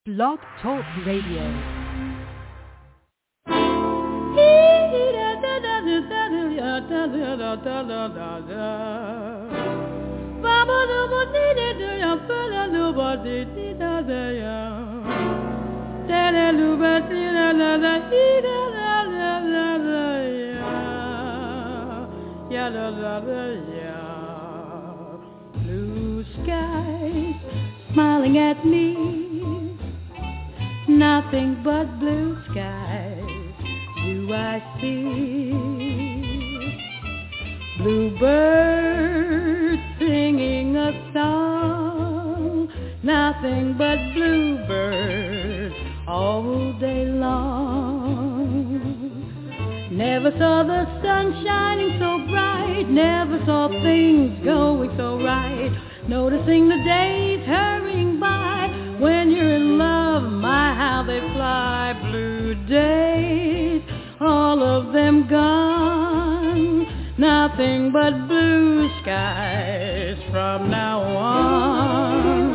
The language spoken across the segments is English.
Blog Talk Radio. Blue skies smiling at me, nothing but blue skies do I see. Bluebirds singing a song, nothing but bluebirds all day long. Never saw the sun shining so bright, never saw things going so right. Noticing the days hurrying by, when you're in love, my how they fly. Blue days, all of them gone, nothing but blue skies from now on.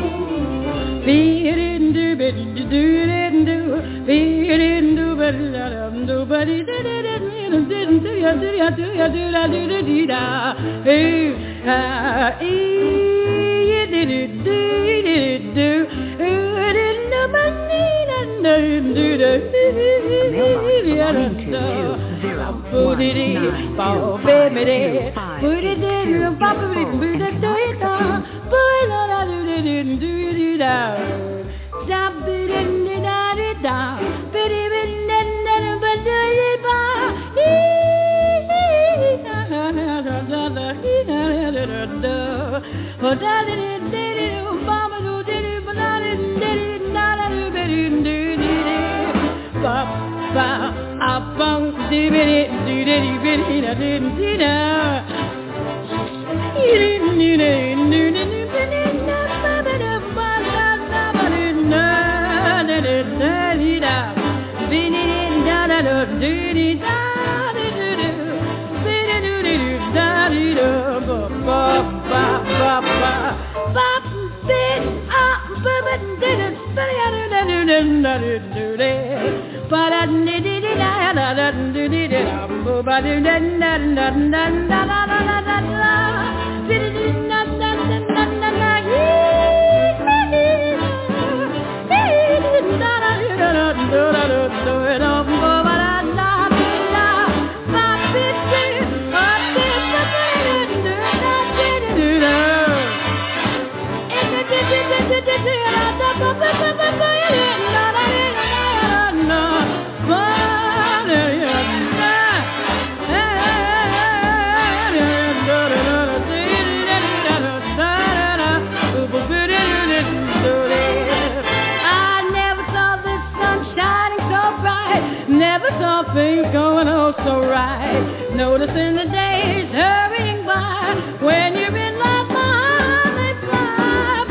Things going on so right, noticing the days hurrying by, when you're in love, my they fly.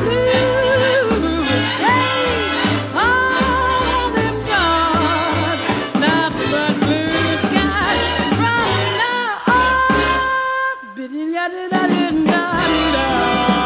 Blue days, all of them gone, nothing but blue skies from now on.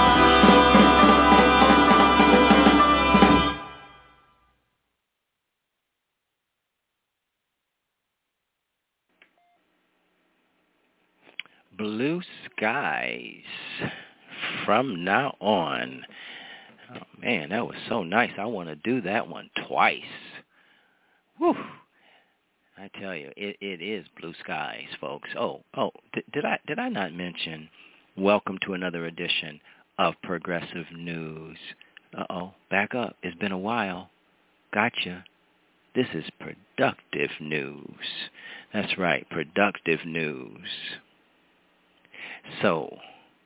Blue skies from now on. Oh, man, that was so nice. I want to do that one twice. Whew. I tell you, it is blue skies, folks. Did I not mention welcome to another edition of Progressive News? Back up. It's been a while. Gotcha. This is productive news. That's right, productive news. So,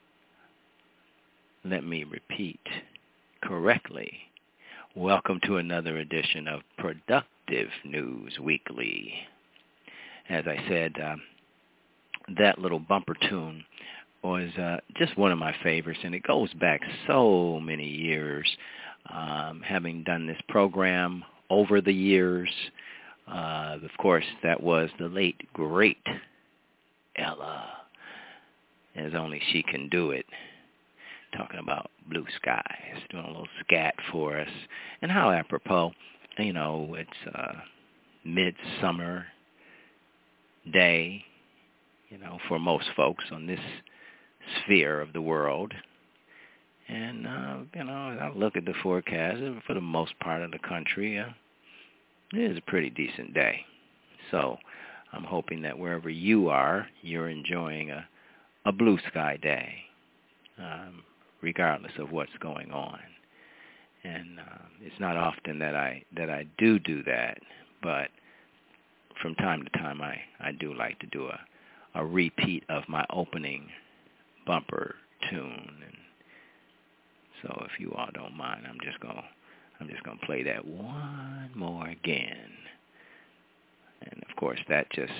let me repeat correctly. Welcome to another edition of Productive News Weekly. As I said, that little bumper tune was just one of my favorites, and it goes back so many years, having done this program over the years. Of course, that was the late, great Ella, as only she can do it. talking about blue skies, doing a little scat for us. And how apropos, it's a midsummer day, for most folks on this sphere of the world. And, I look at the forecast, and for the most part of the country, it is a pretty decent day. So I'm hoping that wherever you are, you're enjoying a blue sky day, regardless of what's going on. And it's not often that I do that, but from time to time I do like to do a repeat of my opening bumper tune. And so if you all don't mind, I'm just gonna play that one more again. And of course that just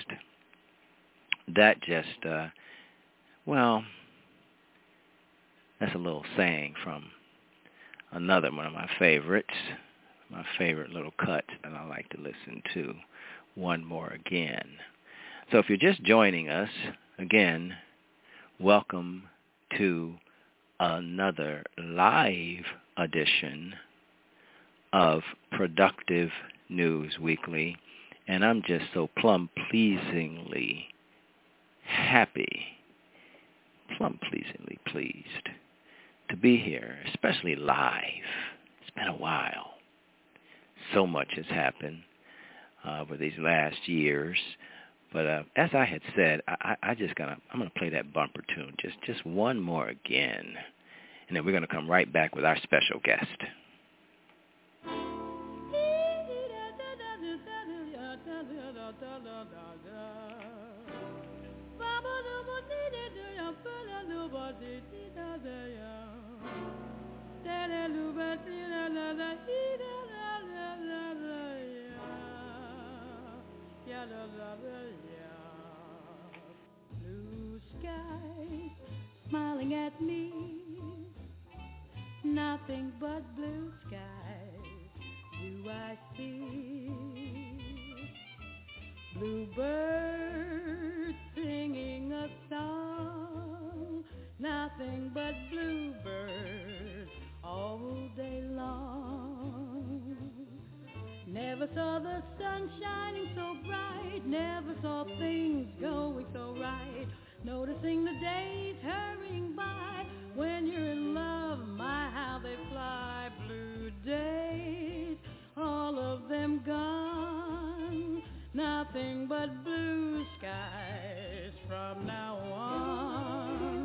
well, that's a little saying from another one of my favorite little cuts that I like to listen to. One more again. So if you're just joining us, again, welcome to another live edition of Productive News Weekly. And I'm just so pleasingly pleased to be here, especially live. It's been a while. So much has happened over these last years. But as I had said, I'm going to play that bumper tune just one more again. And then we're going to come right back with our special guest. Blue skies smiling at me, nothing but blue skies do I see. Bluebirds singing a song, nothing but bluebirds all day long. Never saw the sun shining so bright, never saw things going so right. Noticing the days hurrying by, when you're in love, my how they fly. Blue days, all of them gone, nothing but blue skies from now on.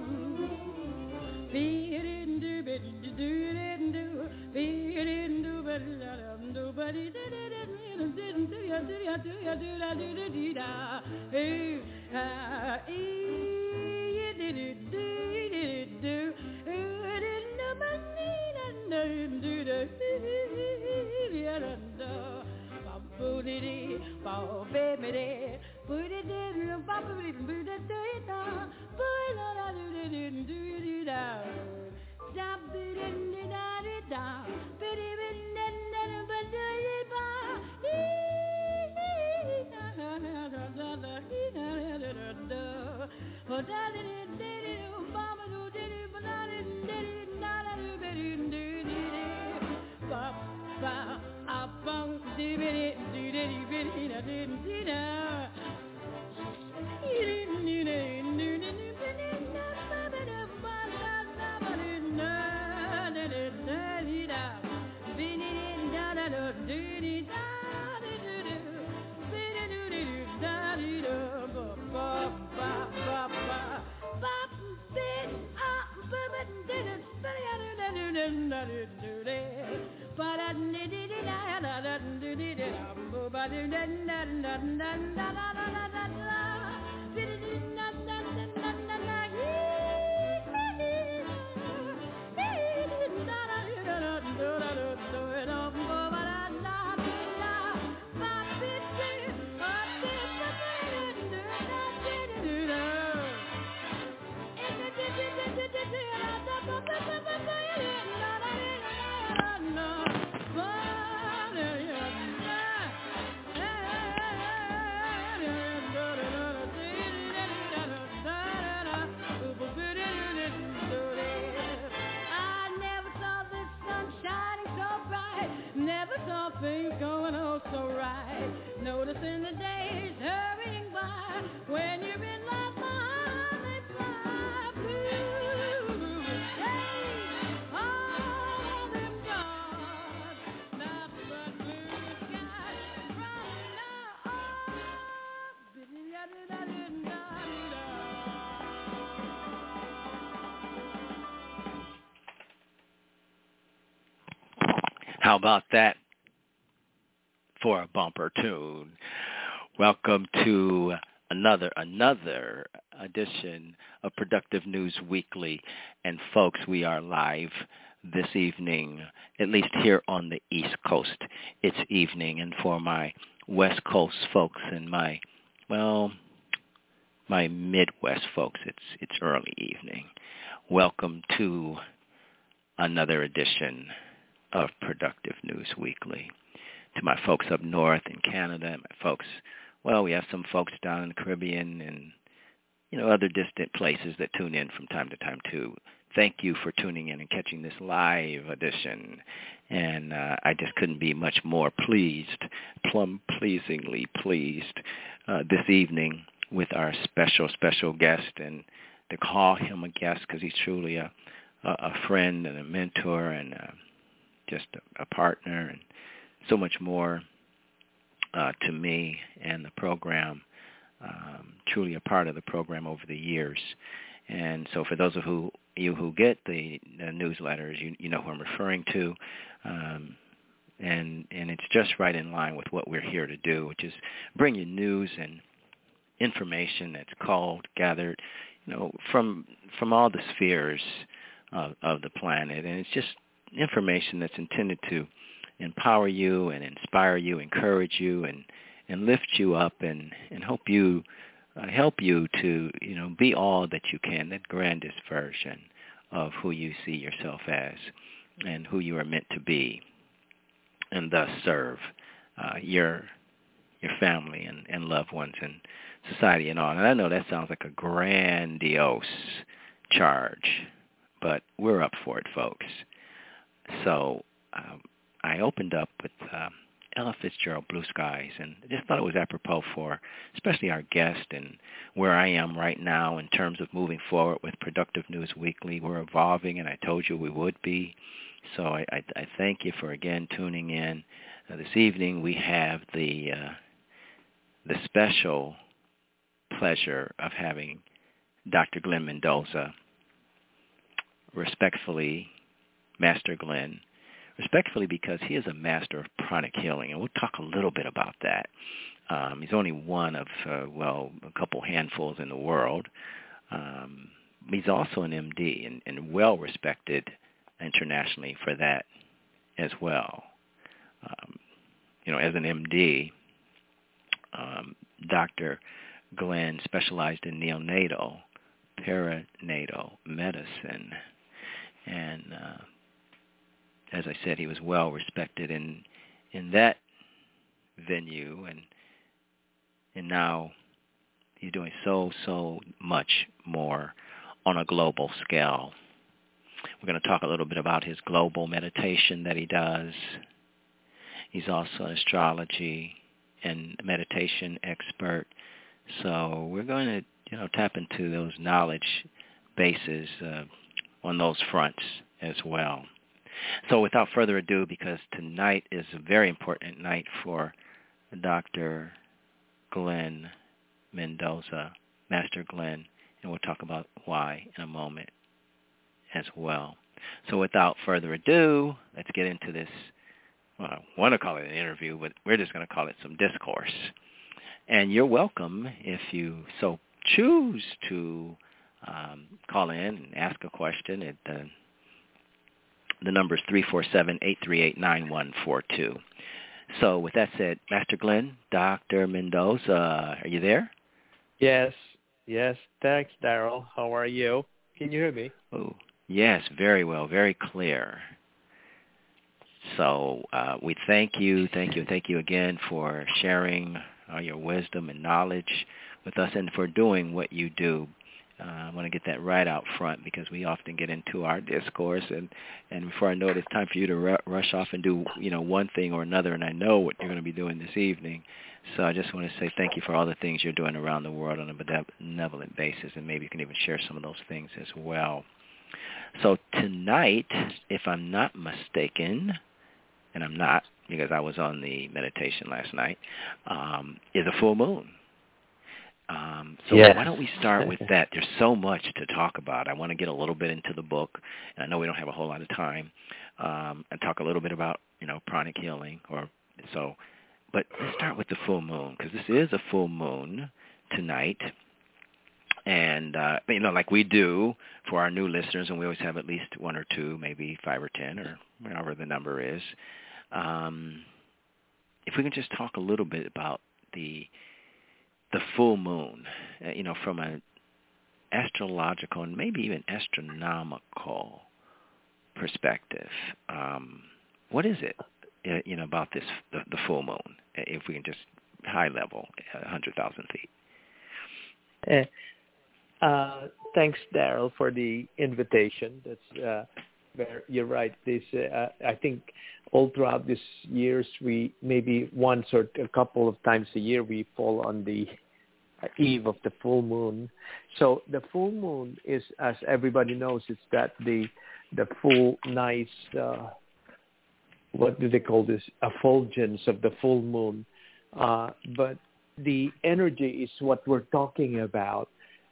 saw things going oh so right. Noticing the days hurrying by. When you're in love, my heart may fly. Blue days, all of them gone. Nothing but blue skies from now on. How about that for a bumper tune? Welcome to another edition of Productive News Weekly. And folks, we are live this evening, at least here on the East Coast. It's evening, and for my West Coast folks and my Midwest folks, it's early evening. Welcome to another edition of Productive News Weekly. To my folks up north in Canada, and my folks, we have some folks down in the Caribbean and, other distant places that tune in from time to time too. Thank you for tuning in and catching this live edition. And I just couldn't be much more pleased, pleasingly pleased this evening with our special guest, and to call him a guest because he's truly a friend and a mentor and just a partner and so much more to me and the program, truly a part of the program over the years. And so for those of you who get the newsletters, you know who I'm referring to, and it's just right in line with what we're here to do, which is bring you news and information that's gathered, from all the spheres of the planet, and it's just information that's intended to empower you and inspire you, encourage you, and lift you up, and help you to be all that you can, that grandest version of who you see yourself as and who you are meant to be, and thus serve your family and loved ones and society and all. And I know that sounds like a grandiose charge, but we're up for it, folks. So I opened up with Ella Fitzgerald, Blue Skies, and I just thought it was apropos for especially our guest and where I am right now in terms of moving forward with Productive News Weekly. We're evolving, and I told you we would be. So I thank you for, again, tuning in. This evening we have the special pleasure of having Dr. Glenn Mendoza, respectfully, Master Glenn, respectfully because he is a master of pranic healing, and we'll talk a little bit about that. He's only one of, a couple handfuls in the world. He's also an MD and well-respected internationally for that as well. As an MD, Dr. Glenn specialized in neonatal, perinatal medicine, and as I said, he was well respected in that venue, and now he's doing so much more on a global scale. We're going to talk a little bit about his global meditation that he does. He's also an astrology and meditation expert. So we're going to, tap into those knowledge bases on those fronts as well. So without further ado, because tonight is a very important night for Dr. Glenn Mendoza, Master Glenn, and we'll talk about why in a moment as well. So without further ado, let's get into this. Well, I want to call it an interview, but we're just going to call it some discourse. And you're welcome, if you so choose, to call in and ask a question at the number is 347-838-9142. So with that said, Master Glenn, Dr. Mendoza, are you there? Yes. Thanks, Daryl. How are you? Can you hear me? Oh, yes, very well, very clear. So we thank you again for sharing your wisdom and knowledge with us and for doing what you do I want to get that right out front because we often get into our discourse, and before I know it, it's time for you to rush off and do one thing or another, and I know what you're going to be doing this evening. So I just want to say thank you for all the things you're doing around the world on a benevolent basis, and maybe you can even share some of those things as well. So tonight, if I'm not mistaken, and I'm not because I was on the meditation last night, is a full moon. So yes. Why don't we start with that? There's so much to talk about. I want to get a little bit into the book, and I know we don't have a whole lot of time, and talk a little bit about, pranic healing but let's start with the full moon, because this is a full moon tonight. And, like we do for our new listeners, and we always have at least one or two, maybe 5 or 10, or whatever the number is. If we can just talk a little bit about the full moon, from an astrological and maybe even astronomical perspective. What is it, about the full moon, if we can just high level, 100,000 feet? Thanks, Daryl, for the invitation. That's you're right. This I think all throughout this years, we maybe once or a couple of times a year we fall on the eve of the full moon. So the full moon is, as everybody knows, it's that the full nice what do they call this? Effulgence of the full moon. But the energy is what we're talking about.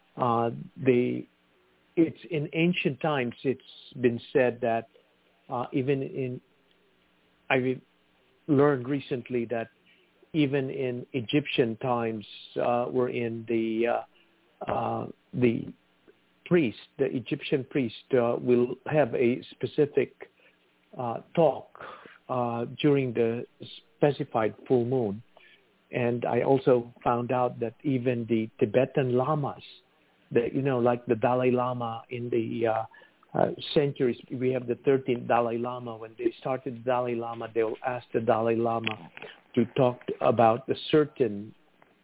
It's in ancient times. It's been said that I learned recently that even in Egyptian times, wherein the Egyptian priest will have a specific talk during the specified full moon. And I also found out that even the Tibetan lamas, like the Dalai Lama in the centuries, we have the 13th Dalai Lama. When they started the Dalai Lama, they will ask the Dalai Lama to talk about a certain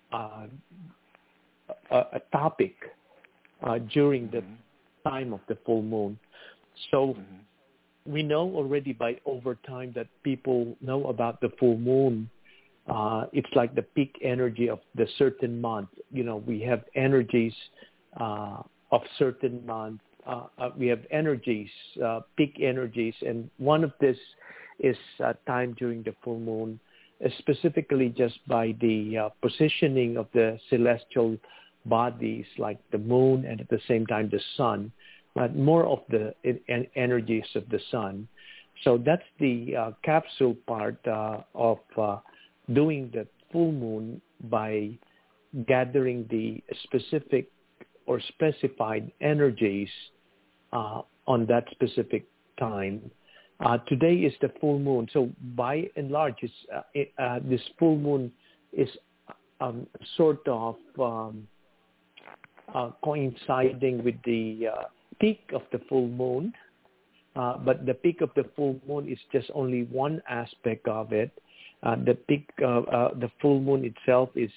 a topic during the time of the full moon. So we know already by over time that people know about the full moon. It's like the peak energy of the certain month. We have energies of certain month. We have energies, peak energies, and one of this is time during the full moon, specifically just by the positioning of the celestial bodies like the moon and at the same time the sun, but more of the energies of the sun. So that's the capsule part of doing the full moon by gathering the specific or specified energies on that specific time. Today is the full moon. So by and large, this full moon is sort of coinciding with the peak of the full moon. But the peak of the full moon is just only one aspect of it. The peak, the full moon itself is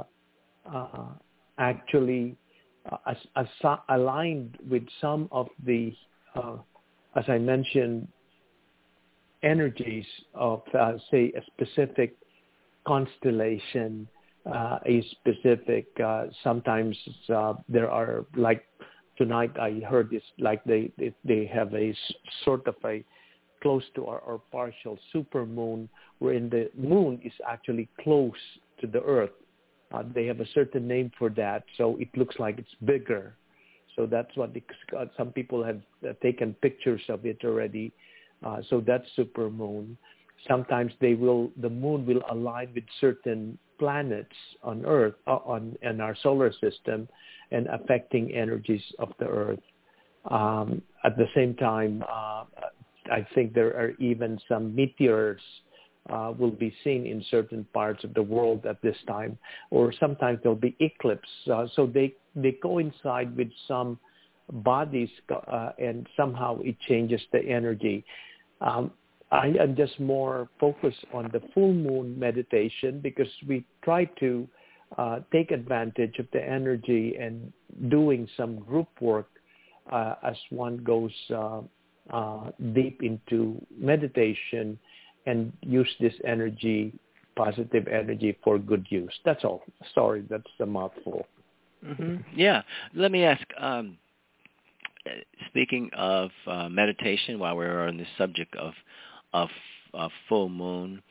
actually aligned with some of the, as I mentioned, energies of, say, a specific constellation, a specific, sometimes there are, like tonight I heard this, like they have a sort of a close to or partial super moon, wherein the moon is actually close to the earth. They have a certain name for that, so it looks like it's bigger. So that's what some people have taken pictures of it already. So that's super moon. Sometimes the moon will align with certain planets on Earth, in our solar system, and affecting energies of the Earth. At the same time, I think there are even some meteors will be seen in certain parts of the world at this time, or sometimes there'll be eclipse. So they coincide with some bodies, and somehow it changes the energy. I am just more focused on the full moon meditation because we try to take advantage of the energy and doing some group work as one goes deep into meditation and use this energy, positive energy, for good use. That's all. Sorry, that's a mouthful. Mm-hmm. Yeah. Let me ask, speaking of meditation, while we're on the subject of full moon,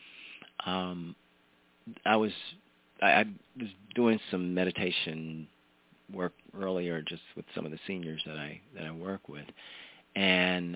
I was doing some meditation work earlier, just with some of the seniors that I work with, and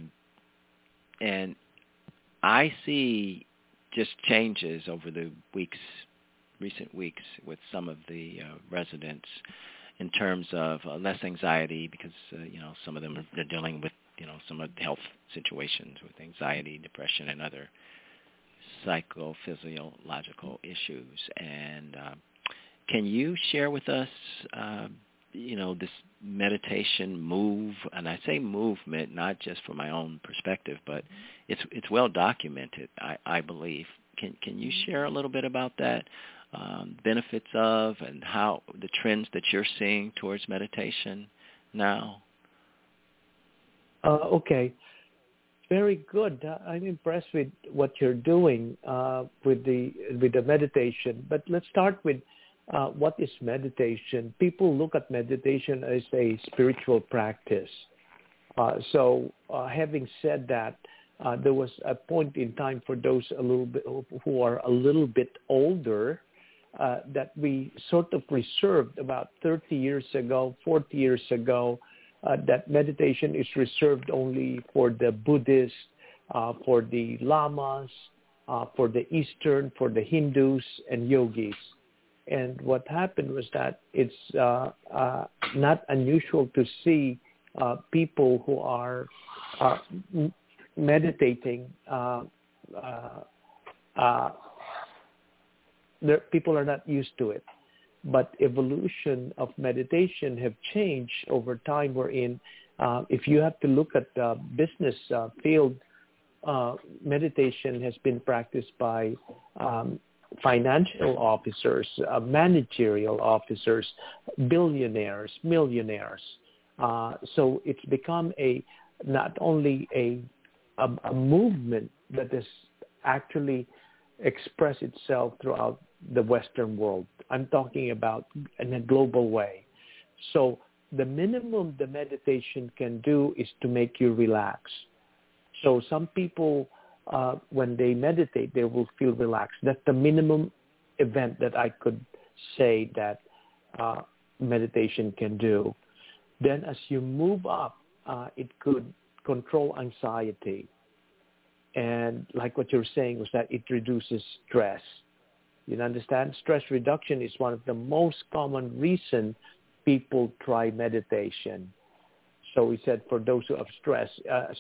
I see just changes over the recent weeks with some of the residents in terms of less anxiety, because some of them are dealing with some of the health situations with anxiety, depression, and other psychophysiological issues. And can you share with us, this meditation move? And I say movement not just from my own perspective, but it's well documented, I believe. Can you share a little bit about that, benefits of, and how the trends that you're seeing towards meditation now? Okay. Very good. I'm impressed with what you're doing with the meditation. But let's start with what is meditation. People look at meditation as a spiritual practice. So having said that, there was a point in time for those who are a little bit older that we sort of reserved about 30 years ago, 40 years ago, that meditation is reserved only for the Buddhists, for the Lamas, for the Eastern, for the Hindus and yogis. And what happened was that it's not unusual to see people who are meditating. People are not used to it. But evolution of meditation have changed over time, wherein if you have to look at the business field, meditation has been practiced by financial officers, managerial officers, billionaires, millionaires. So it's become not only a movement that has actually expressed itself throughout the Western world. I'm talking about in a global way. So the minimum the meditation can do is to make you relax. So some people, when they meditate, they will feel relaxed. That's the minimum event that I could say that meditation can do. Then as you move up, it could control anxiety. And like what you're saying was that it reduces stress. You understand? Stress reduction is one of the most common reason people try meditation. So we said for those who have stress,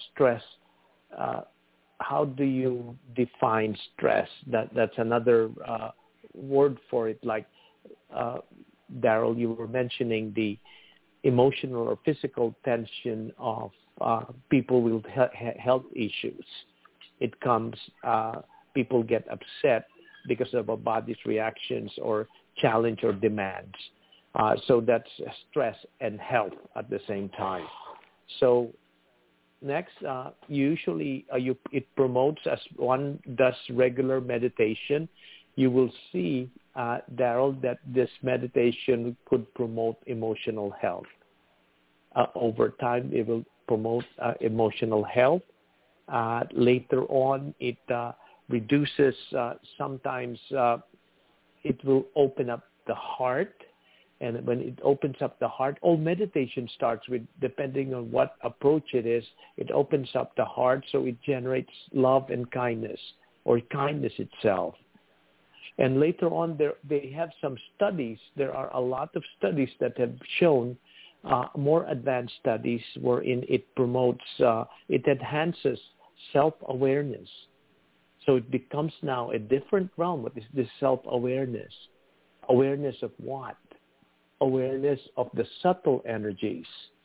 how do you define stress? That's another word for it. Like, Daryl, you were mentioning the emotional or physical tension of people with health issues. It comes, people get upset because of a body's reactions or challenge or demands. So that's stress and health at the same time. So next, usually it promotes, as one does regular meditation, you will see, Daryl, that this meditation could promote emotional health. Over time, it will promote emotional health. Later on, it reduces, sometimes it will open up the heart. And when it opens up the heart, all meditation starts with, depending on what approach it is, it opens up the heart, so it generates love and kindness, or kindness itself. And later on, they have some studies. There are a lot of studies that have shown, more advanced studies, wherein it promotes, it enhances self-awareness. So it becomes now a different realm. What is this self-awareness? Awareness of what? Awareness of the subtle energies.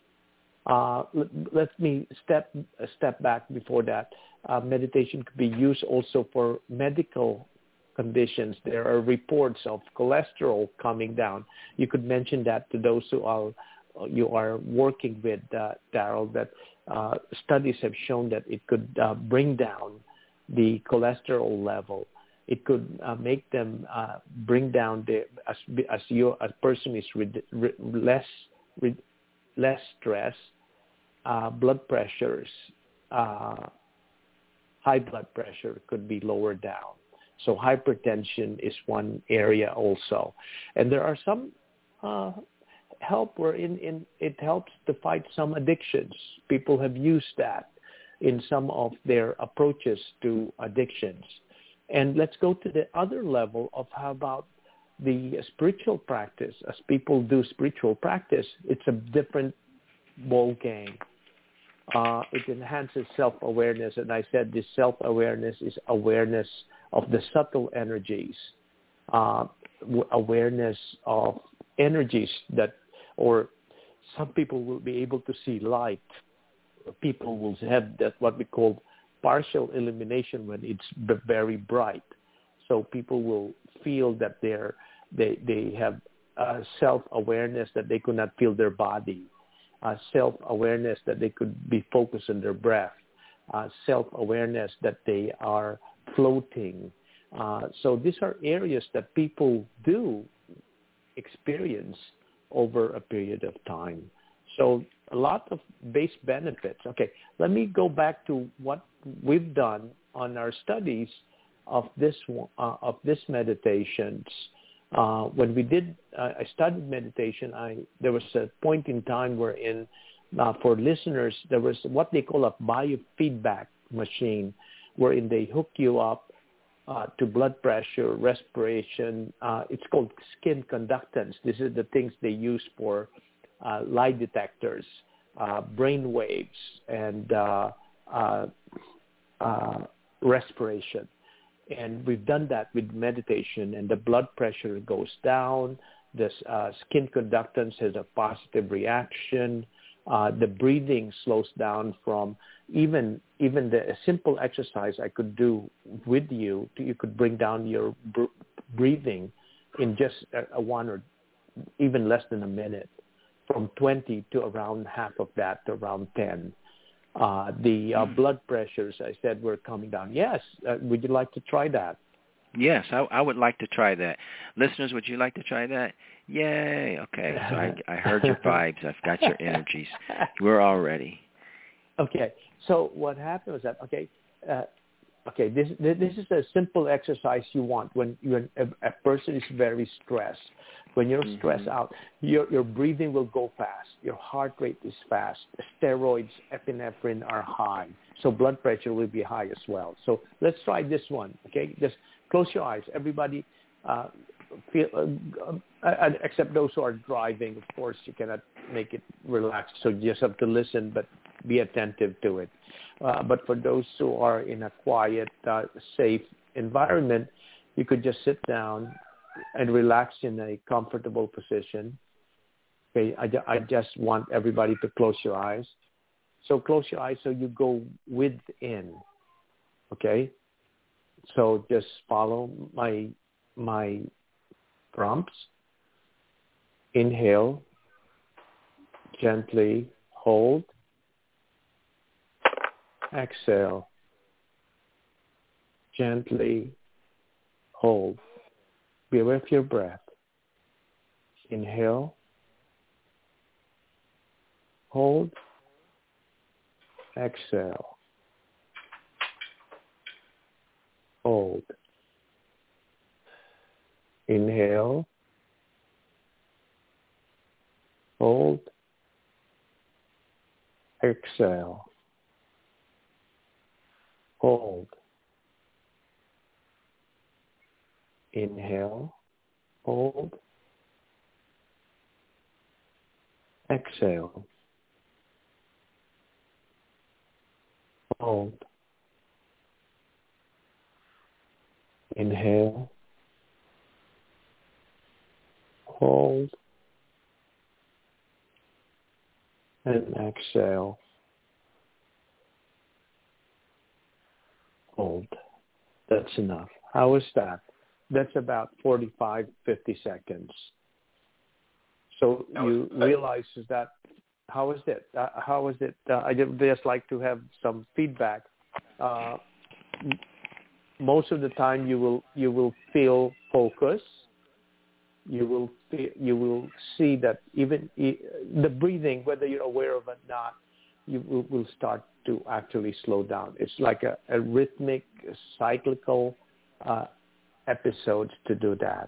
Let me step back before that. Meditation could be used also for medical conditions. There are reports of cholesterol coming down. You could mention that to those you are working with, Daryl, that studies have shown that it could bring down the cholesterol level. It could make them bring down as a person is less stress, blood pressures, high blood pressure could be lowered down. So hypertension is one area also. And there are some help wherein it helps to fight some addictions. People have used that in some of their approaches to addictions. And let's go to the other level of how about the spiritual practice. As people do spiritual practice, it's a different ball game. It enhances self-awareness, and I said this self-awareness is awareness of the subtle energies, awareness of energies that, or some people will be able to see light. People will have that what we call partial illumination when it's very bright. So people will feel that they have self-awareness that they could not feel their body. Self-awareness that they could be focused on their breath, self-awareness that they are floating. So these are areas that people do experience over a period of time. So a lot of base benefits. Okay, let me go back to what we've done on our studies of this meditations. When I studied meditation, there was a point in time wherein for listeners, there was what they call a biofeedback machine, wherein they hook you up to blood pressure, respiration. It's called skin conductance. This is the things they use for lie detectors, brain waves, and respiration. And we've done that with meditation, and the blood pressure goes down. The skin conductance has a positive reaction. The breathing slows down from even the simple exercise I could do with you. You could bring down your breathing in just a 1 or even less than a minute, from 20 to around half of that, to around 10. The blood pressures, I said, were coming down. Yes. Would you like to try that? Yes, I would like to try that. Listeners, would you like to try that? Yay. Okay. So I heard your vibes. I've got your energies. We're all ready. Okay. So what happened was that, this is a simple exercise you want when a person is very stressed. When you're stressed out, your breathing will go fast. Your heart rate is fast. Steroids, epinephrine are high. So blood pressure will be high as well. So let's try this one, okay? Just close your eyes. Everybody, except those who are driving, of course, you cannot make it relaxed. So you just have to listen, but be attentive to it. But for those who are in a quiet, safe environment, you could just sit down and relax in a comfortable position. Okay, I just want everybody to close your eyes. So close your eyes so you go within. Okay? So just follow my prompts. Inhale, gently hold. Exhale, gently hold. Be aware of your breath. Inhale, hold, exhale, hold. Inhale, hold, exhale, hold. Inhale, hold, exhale, hold. Inhale, hold, and exhale, hold. That's enough. How is that? That's about 45, 50 seconds. So you realize that, how is it? I would just like to have some feedback. Most of the time you will feel focus. You will see that even the breathing, whether you're aware of it or not, you will start to actually slow down. It's like a rhythmic, cyclical episodes to do that.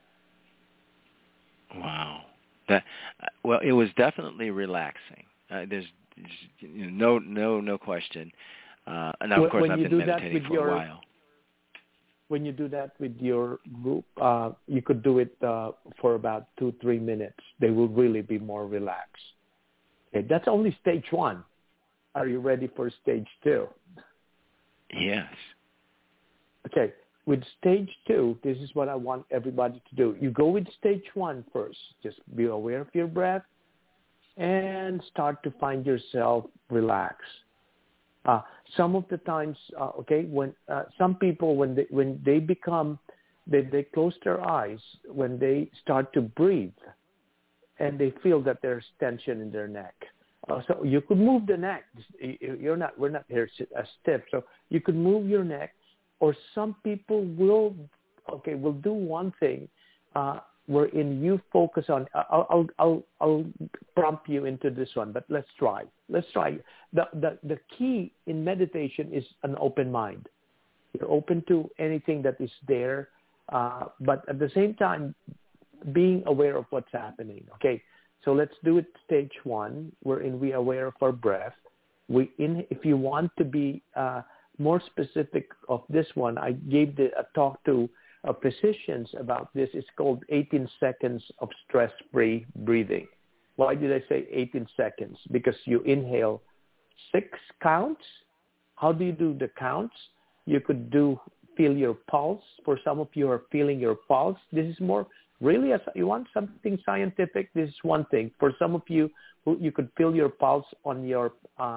Wow. Well, it was definitely relaxing. There's no question. And of course, I've been meditating for a while. When you do that with your group, you could do it for about 2-3 minutes. They will really be more relaxed. Okay, that's only stage 1. Are you ready for stage 2? Yes. Okay, with stage 2, this is what I want everybody to do. You go with stage 1 first. Just be aware of your breath and start to find yourself relaxed. Some of the times, when some people, when they close their eyes, when they start to breathe, and they feel that there's tension in their neck. So you could move the neck. We're not here stiff. So you could move your neck, or some people will do one thing, wherein you focus on. I'll prompt you into this one, but let's try. The key in meditation is an open mind. You're open to anything that is there, but at the same time, being aware of what's happening. Okay, so let's do it stage 1, wherein we are aware of our breath. If you want to be more specific of this one, I gave a talk to physicians about this. It's called 18 seconds of stress-free breathing. Why did I say 18 seconds? Because you inhale 6 counts. How do you do the counts? You could feel your pulse. For some of you are feeling your pulse. This is more really, you want something scientific, this is one thing. For some of you, you could feel your pulse on your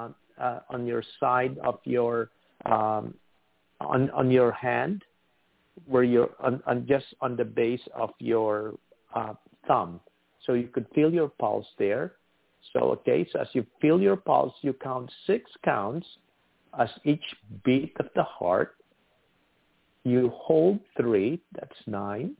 side of your on your hand, where you're just on the base of your thumb. So you could feel your pulse there. So as you feel your pulse, you count 6 counts as each beat of the heart. You hold 3, that's 9.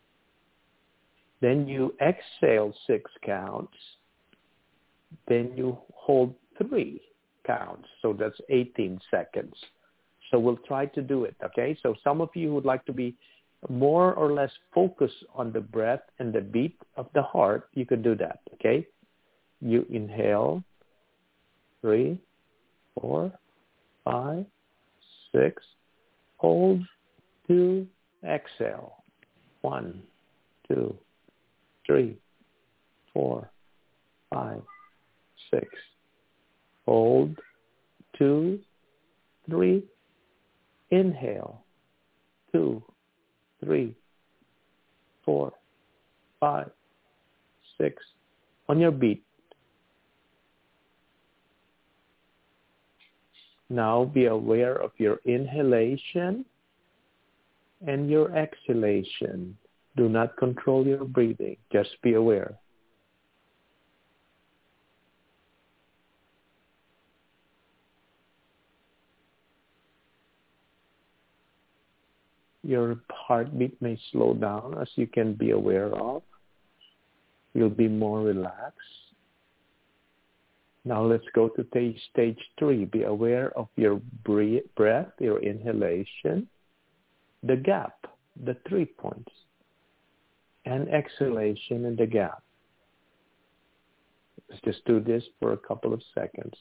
Then you exhale 6 counts. Then you hold 3 counts. So that's 18 seconds. So we'll try to do it, okay? So some of you would like to be more or less focused on the breath and the beat of the heart, you can do that, okay? You inhale 3, 4, 5, 6, hold 2, exhale 1, 2, 3, 4, 5, 6, hold 2, 3, inhale 2, 3, 4, 5, 6 on your beat. Now be aware of your inhalation and your exhalation. Do not control your breathing. Just be aware. Your heartbeat may slow down, as you can be aware of. You'll be more relaxed. Now let's go to stage 3. Be aware of your breath, your inhalation, the gap, the 3 points, and exhalation in the gap. Let's just do this for a couple of seconds.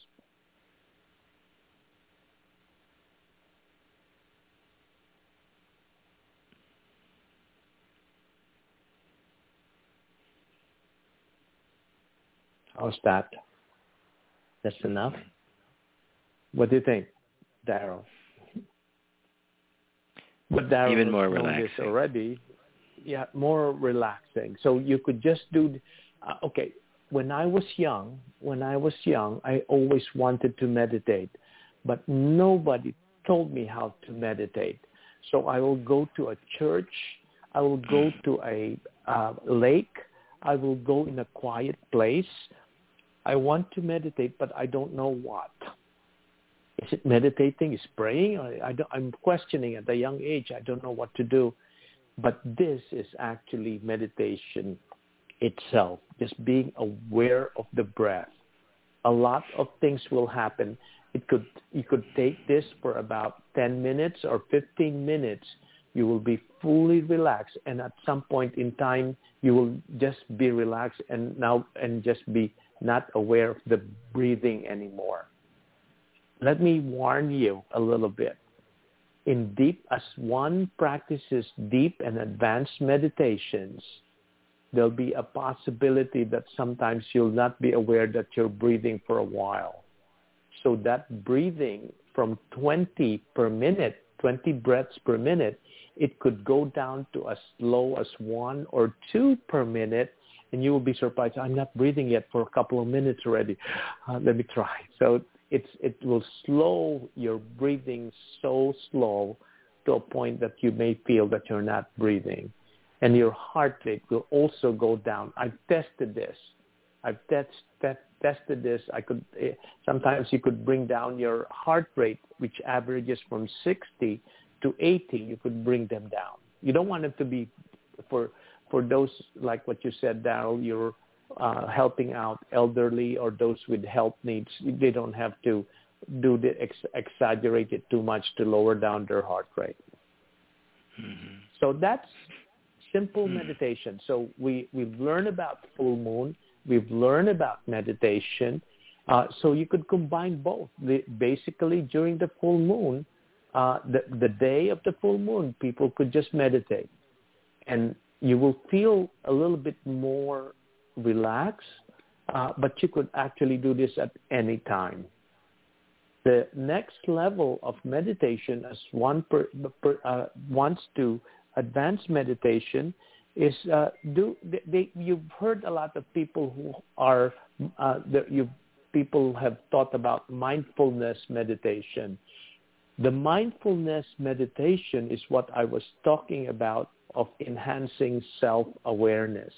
How's that? That's enough? What do you think, Daryl? But Daryl even more has known relaxing this already. Yeah, more relaxing. So you could just do. When I was young, I always wanted to meditate, but nobody told me how to meditate. So I will go to a church I will go to a lake. I will go in a quiet place. I want to meditate, but I don't know what. Is it meditating? Is praying? I'm questioning at a young age. I don't know what to do. But this is actually meditation itself, just being aware of the breath. A lot of things will happen. You could take this for about 10 minutes or 15 minutes. You will be fully relaxed, and at some point in time, you will just be relaxed and just be not aware of the breathing anymore. Let me warn you a little bit. As one practices deep and advanced meditations, there'll be a possibility that sometimes you'll not be aware that you're breathing for a while. So that breathing from 20 breaths per minute, it could go down to as low as 1 or 2 per minute, and you will be surprised. I'm not breathing yet for a couple of minutes already. Let me try. So it will slow your breathing so slow to a point that you may feel that you're not breathing. And your heart rate will also go down. I've tested this. Tested this. Sometimes you could bring down your heart rate, which averages from 60 to 80. You could bring them down. You don't want it to be for those, like what you said, Daryl, you're helping out elderly or those with health needs. They don't have to exaggerate it too much to lower down their heart rate. Mm-hmm. So that's simple meditation. So we've learned about full moon. We've learned about meditation. So you could combine both. Basically, during the full moon, the day of the full moon, people could just meditate. And you will feel a little bit more relaxed, but you could actually do this at any time. The next level of meditation, as one wants to advance meditation, is you've heard a lot of people who are people have thought about mindfulness meditation. The mindfulness meditation is what I was talking about, of enhancing self-awareness.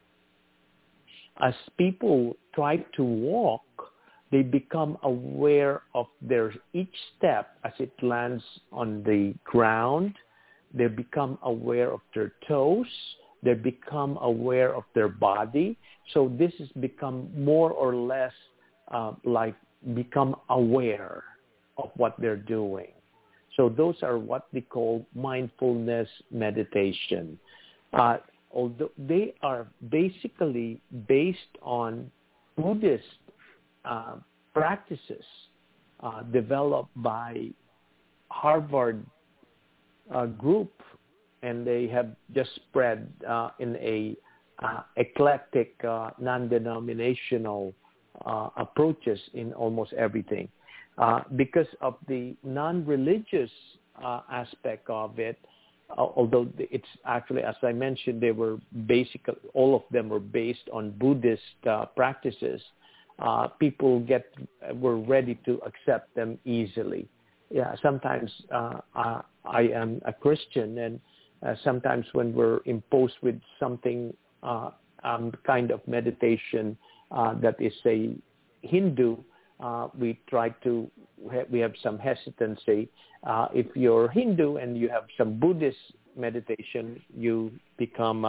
As people try to walk, they become aware of each step as it lands on the ground. They become aware of their toes. They become aware of their body. So this has become more or less become aware of what they're doing. So those are what we call mindfulness meditation. Although they are basically based on Buddhist practices developed by Harvard group, and they have just spread in a eclectic, non-denominational approaches in almost everything. Because of the non-religious aspect of it, although it's actually, as I mentioned, they were basically, all of them were based on Buddhist practices, people were ready to accept them easily. Yeah, sometimes I am a Christian, and sometimes when we're imposed with something, kind of meditation that is, say, Hindu, we have some hesitancy. If you're Hindu and you have some Buddhist meditation, you become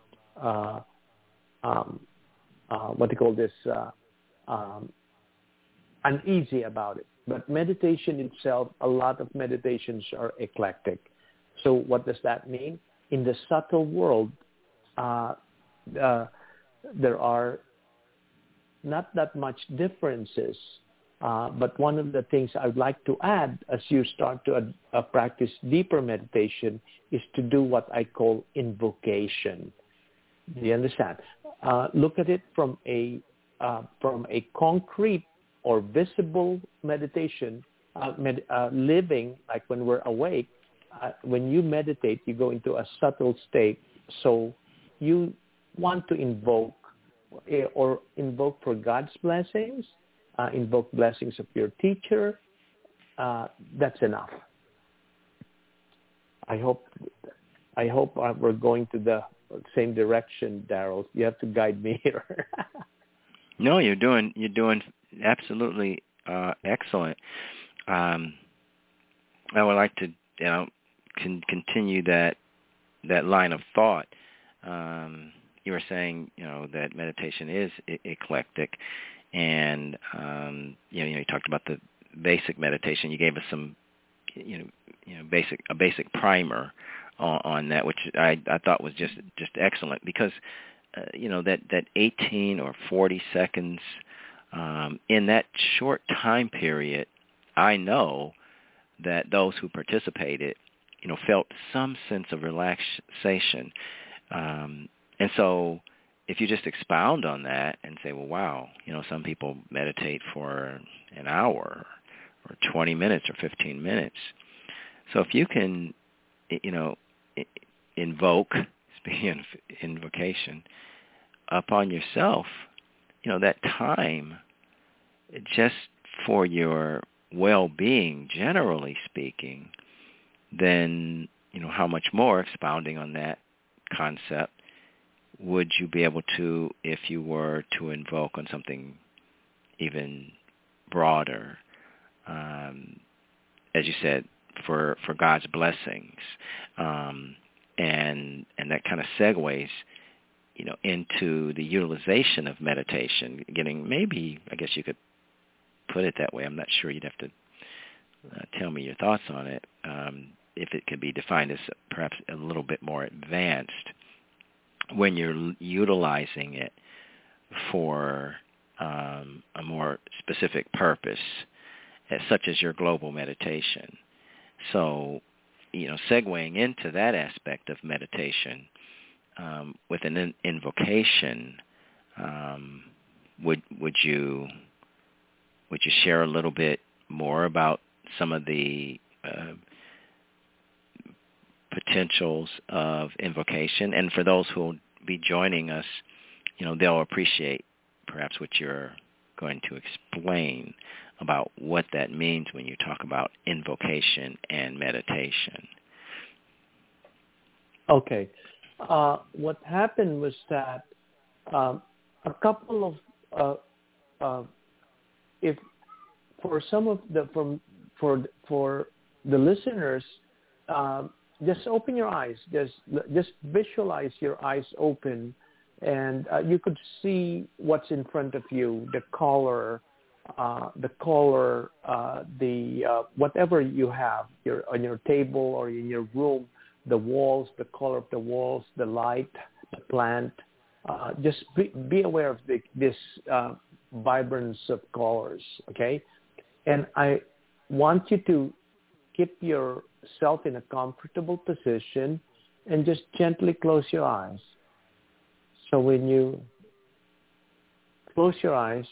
uneasy about it. But meditation itself, a lot of meditations are eclectic. So what does that mean? In the subtle world, there are not that much differences. But one of the things I'd like to add as you start to practice deeper meditation is to do what I call invocation. Do you understand? Look at it from a concrete or visible meditation, living, like when we're awake. When you meditate, you go into a subtle state. So you want to invoke for God's blessings, invoke blessings of your teacher. That's enough. I hope I hope we're going to the same direction, Daryl. You have to guide me here. No, you're doing absolutely excellent. I would like to continue that line of thought. You were saying that meditation is eclectic, and you talked about the basic meditation. You gave us some basic primer on that, which I thought was just excellent, because that 18 or 40 seconds in that short time period, I know that those who participated felt some sense of relaxation, and so if you just expound on that and say, well, wow, some people meditate for an hour or 20 minutes or 15 minutes. So if you can, invoke, speaking of invocation, upon yourself, that time just for your well-being, generally speaking, then, how much more, expounding on that concept, would you be able to, if you were to invoke on something even broader, as you said, for God's blessings, and that kind of segues, into the utilization of meditation, getting, maybe, I guess you could put it that way. I'm not sure. You'd have to tell me your thoughts on it, if it could be defined as perhaps a little bit more advanced when you're utilizing it for a more specific purpose, such as your global meditation. So, segueing into that aspect of meditation, with an invocation, would you share a little bit more about some of the potentials of invocation? And for those who will be joining us, they'll appreciate perhaps what you're going to explain about what that means when you talk about invocation and meditation. Okay. What happened was that a couple of if for some of the for the listeners, just open your eyes. Just visualize your eyes open, and you could see what's in front of you, the color, whatever you have on your table or in your room, the walls, the color of the walls, the light, the plant. Just be aware of this vibrance of colors, okay? And I want you to keep yourself in a comfortable position and just gently close your eyes. So when you close your eyes,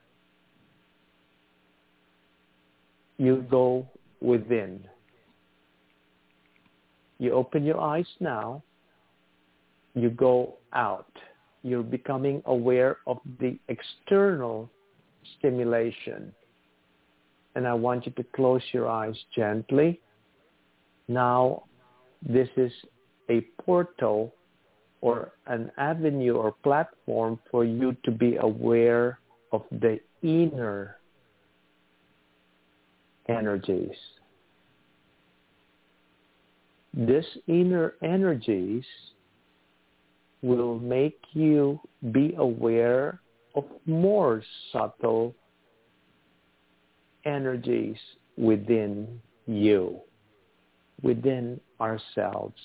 you go within. You open your eyes now, you go out. You're becoming aware of the external stimulation. And I want you to close your eyes gently. Now, this is a portal or an avenue or platform for you to be aware of the inner energies. This inner energies will make you be aware of more subtle energies within you, within ourselves.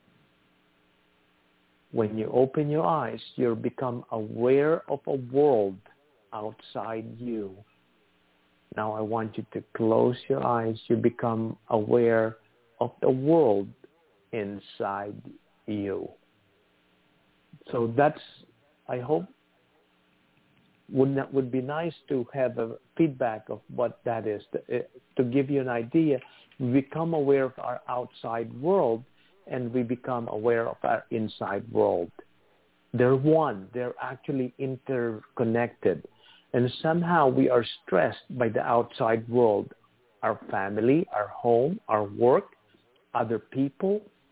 When you open your eyes, you'll become aware of a world outside you. Now I want you to close your eyes. You become aware of the world inside you. So that's, I hope, would be nice to have a feedback of what that is, to give you an idea. We become aware of our outside world, and we become aware of our inside world. They're one. They're actually interconnected. And somehow we are stressed by the outside world, our family, our home, our work, other people.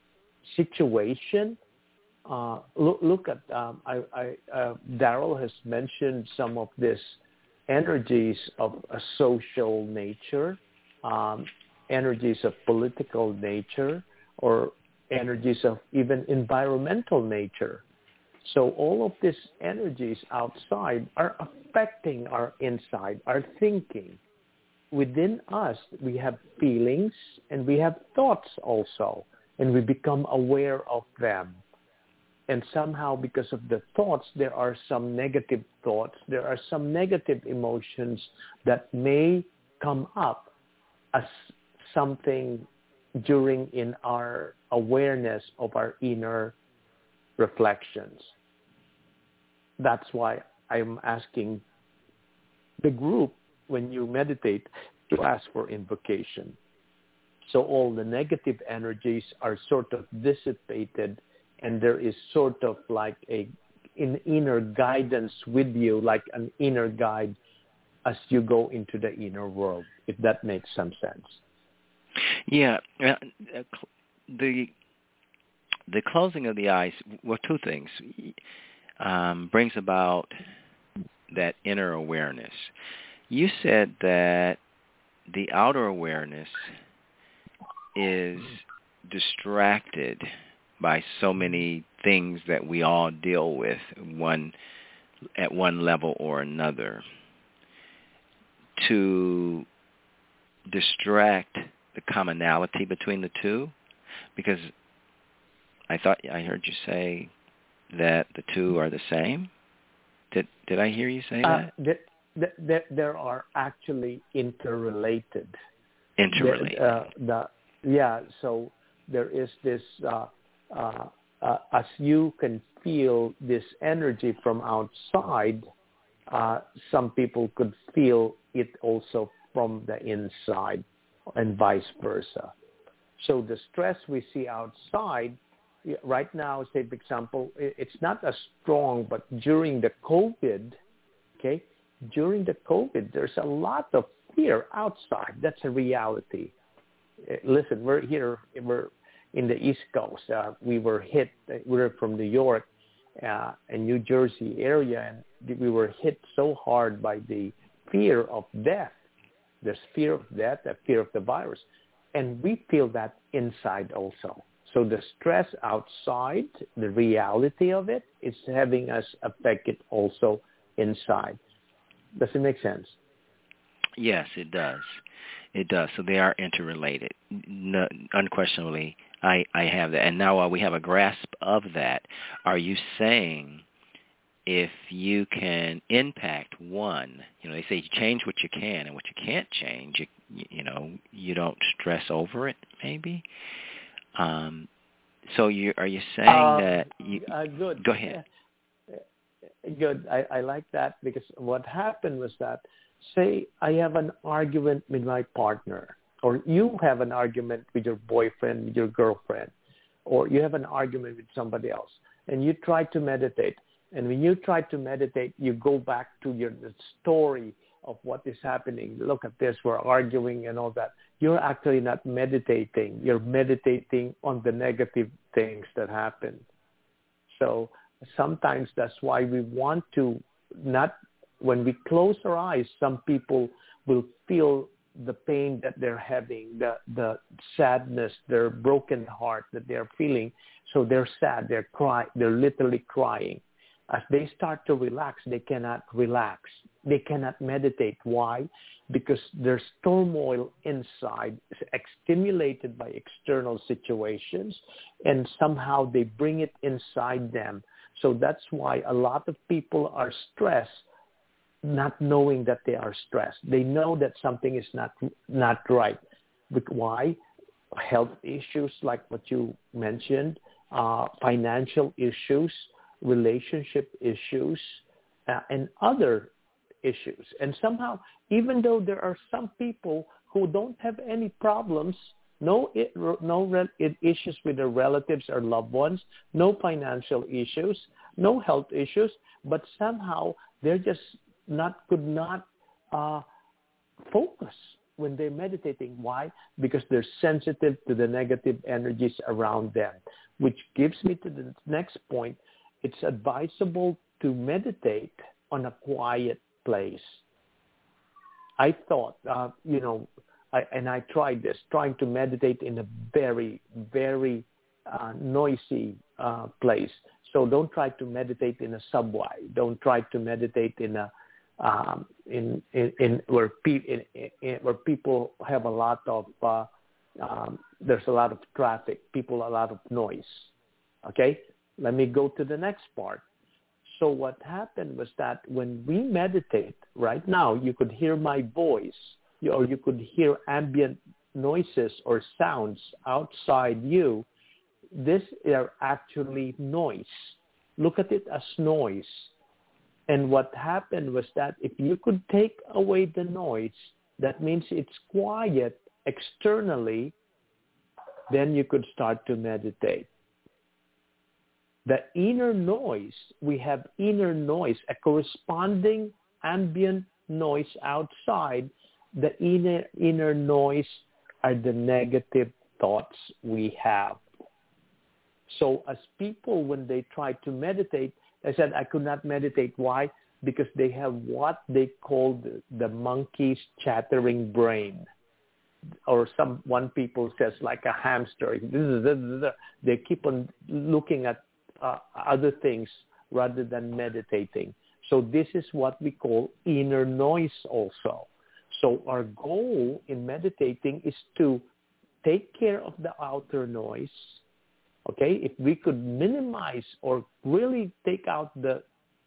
situation. Look at Daryl has mentioned some of these energies of a social nature, energies of political nature, or energies of even environmental nature. So all of these energies outside are affecting our inside, our thinking. Within us, we have feelings and we have thoughts also, and we become aware of them. And somehow, because of the thoughts, there are some negative thoughts, there are some negative emotions that may come up as something during in our awareness of our inner reflections. That's why I'm asking the group, when you meditate, to ask for invocation. So all the negative energies are sort of dissipated, and there is sort of like an inner guidance with you, like an inner guide as you go into the inner world, if that makes some sense. Yeah. The closing of the eyes, well, two things, brings about that inner awareness. You said that the outer awareness is distracted by so many things that we all deal with at one level or another. To distract the commonality between the two, because I thought I heard you say that the two are the same. Did I hear you say that? There are actually interrelated. Interrelated. So there is this, as you can feel this energy from outside, some people could feel it also from the inside, and vice versa. So the stress we see outside, right now, say, for example, it's not as strong, but during the COVID, there's a lot of fear outside. That's a reality. Listen, we're in the East Coast. We were hit. We're from New York and New Jersey area, and we were hit so hard by the fear of death. There's fear of death, the fear of the virus. And we feel that inside also. So the stress outside, the reality of it, is having us affected also inside. Does it make sense? Yes, it does. It does. So they are interrelated. No, unquestionably, I have that. And now while we have a grasp of that, are you saying if you can impact one, they say you change what you can, and what you can't change, you don't stress over it, maybe? So are you saying that? Good. Go ahead. Good. I like that, because what happened was that, say I have an argument with my partner, or you have an argument with your boyfriend, with your girlfriend, or you have an argument with somebody else, and you try to meditate. And when you try to meditate, you go back to the story of what is happening. Look at this, we're arguing and all that. You're actually not meditating. You're meditating on the negative things that happen. So sometimes that's why we want to not, when we close our eyes, some people will feel the pain that they're having, the sadness, their broken heart that they're feeling. So they're sad, they're literally crying. As they start to relax, they cannot relax. They cannot meditate. Why? Because there's turmoil inside, stimulated by external situations, and somehow they bring it inside them. So that's why a lot of people are stressed, not knowing that they are stressed. They know that something is not right. But why? Health issues like what you mentioned, financial issues, relationship issues, and other issues. And somehow, even though there are some people who don't have any problems, no issues with their relatives or loved ones, no financial issues, no health issues, but somehow they're just could not focus. when they're meditating. Why? Because they're sensitive to the negative energies around them, which gives me to the next point. It's advisable to meditate on a quiet place. I thought, I tried this, trying to meditate in a very, very noisy place. So don't try to meditate in a subway. Don't try to meditate in a where people have a lot of there's a lot of traffic, a lot of noise. Okay, let me go to the next part. So what happened was that when we meditate right now, you could hear my voice, or you could hear ambient noises or sounds outside you. These are actually noise. Look at it as noise. And what happened was that if you could take away the noise, that means it's quiet externally, then you could start to meditate. The inner noise, we have inner noise, a corresponding ambient noise outside. The inner noise are the negative thoughts we have. So as people, when they try to meditate, I said I could not meditate. Why? Because they have what they call the monkey's chattering brain. Or one people says like a hamster. They keep on looking at other things rather than meditating. So this is what we call inner noise also. So our goal in meditating is to take care of the outer noise. Okay, if we could minimize or really take out the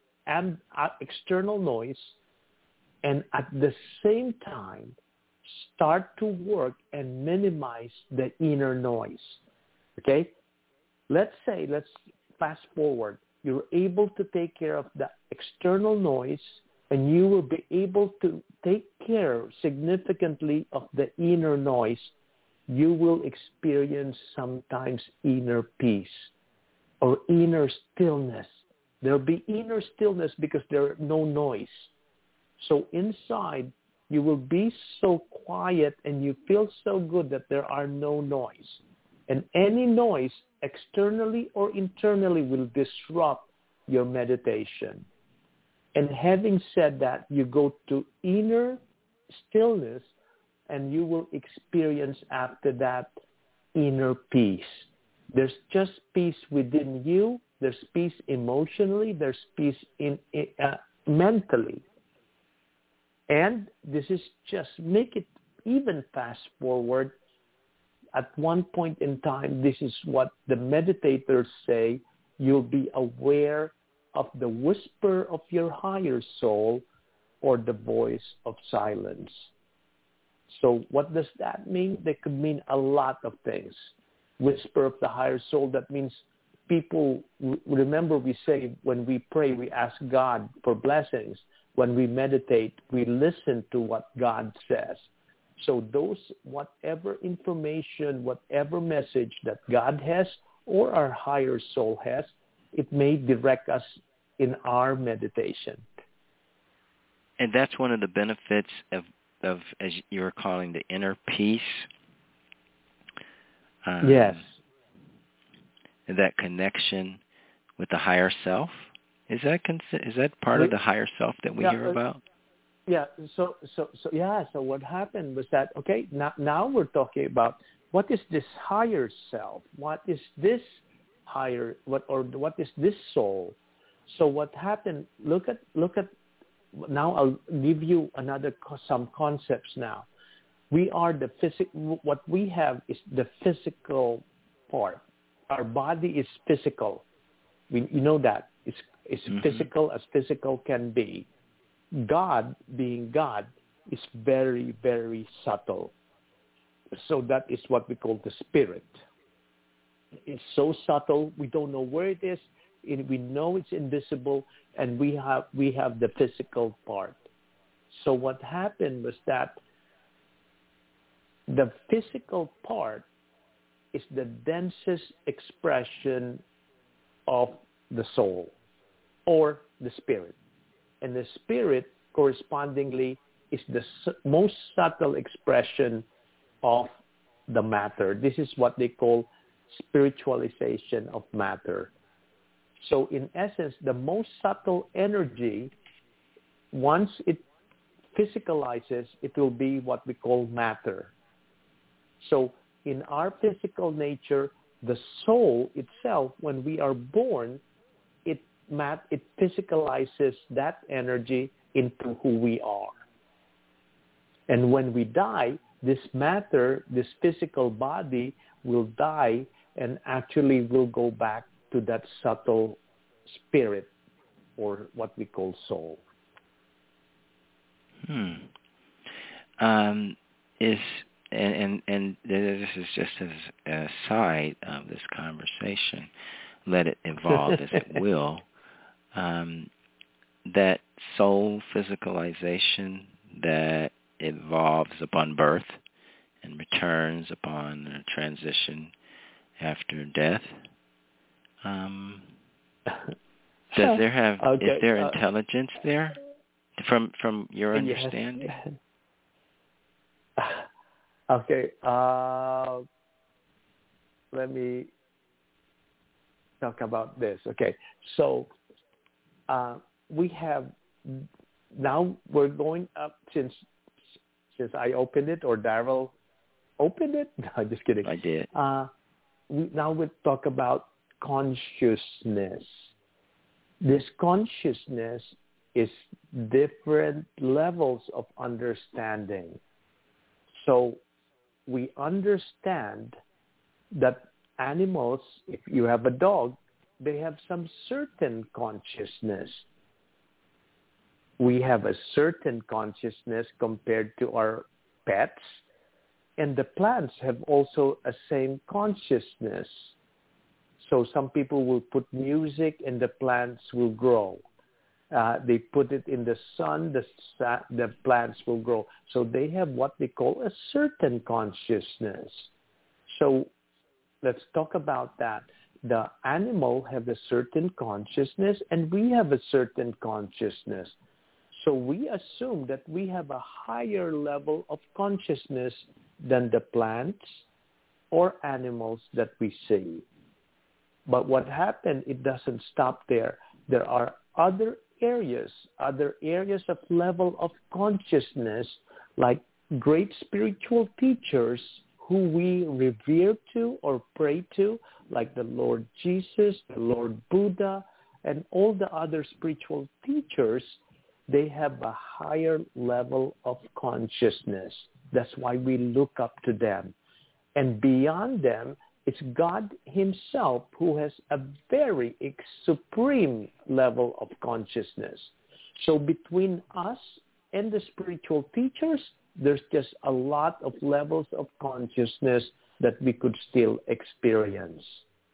external noise, and at the same time start to work and minimize the inner noise. Okay, let's fast forward. You're able to take care of the external noise, and you will be able to take care significantly of the inner noise. You will experience sometimes inner peace or inner stillness. There'll be inner stillness because there are no noise. So inside, you will be so quiet and you feel so good that there are no noise. And any noise, externally or internally, will disrupt your meditation. And having said that, you go to inner stillness, and you will experience after that inner peace. There's just peace within you. There's peace emotionally. There's peace mentally. And this is just make it even fast forward. At one point in time, this is what the meditators say. You'll be aware of the whisper of your higher soul or the voice of silence. So what does that mean? That could mean a lot of things. Whisper of the higher soul, that means people, remember we say when we pray, we ask God for blessings. When we meditate, we listen to what God says. So those, whatever information, whatever message that God has or our higher soul has, it may direct us in our meditation. And that's one of the benefits of as you were calling, the inner peace. Yes. And that connection with the higher self. Is that part of the higher self that we hear about? Yeah. So what happened was that, okay, now we're talking about what is this higher self? What is this higher? What is this soul? So what happened? Look at. Now I'll give you some concepts now. We are the what we have is the physical part. Our body is physical. You know that. It's physical as physical can be. God, being God, is very, very subtle. So that is what we call the spirit. It's so subtle, we don't know where it is. We know it's invisible, and we have the physical part. So what happened was that the physical part is the densest expression of the soul or the spirit. And the spirit correspondingly is the most subtle expression of the matter. This is what they call spiritualization of matter. So in essence, the most subtle energy, once it physicalizes, it will be what we call matter. So in our physical nature, the soul itself, when we are born, it physicalizes that energy into who we are. And when we die, this matter, this physical body will die and actually will go back to that subtle spirit, or what we call soul. And this is just as a side of this conversation. Let it evolve as it will. That soul physicalization that evolves upon birth and returns upon a transition after death. Is there intelligence there from your understanding? Yes. Okay. Let me talk about this. Okay. So we have now we're going up since I opened it, or Darrell opened it. No, just kidding. I did. Now we talk about consciousness. This consciousness is different levels of understanding. So we understand that animals, if you have a dog, they have some certain consciousness. We have a certain consciousness compared to our pets, and the plants have also a same consciousness. So some people will put music and the plants will grow. They put it in the sun, the plants will grow. So they have what they call a certain consciousness. So let's talk about that. The animal have a certain consciousness, and we have a certain consciousness. So we assume that we have a higher level of consciousness than the plants or animals that we see. But what happened, it doesn't stop there. There are other areas of level of consciousness, like great spiritual teachers who we revere to or pray to, like the Lord Jesus, the Lord Buddha, and all the other spiritual teachers. They have a higher level of consciousness. That's why we look up to them. And beyond them, it's God himself who has a very supreme level of consciousness. So between us and the spiritual teachers, there's just a lot of levels of consciousness that we could still experience.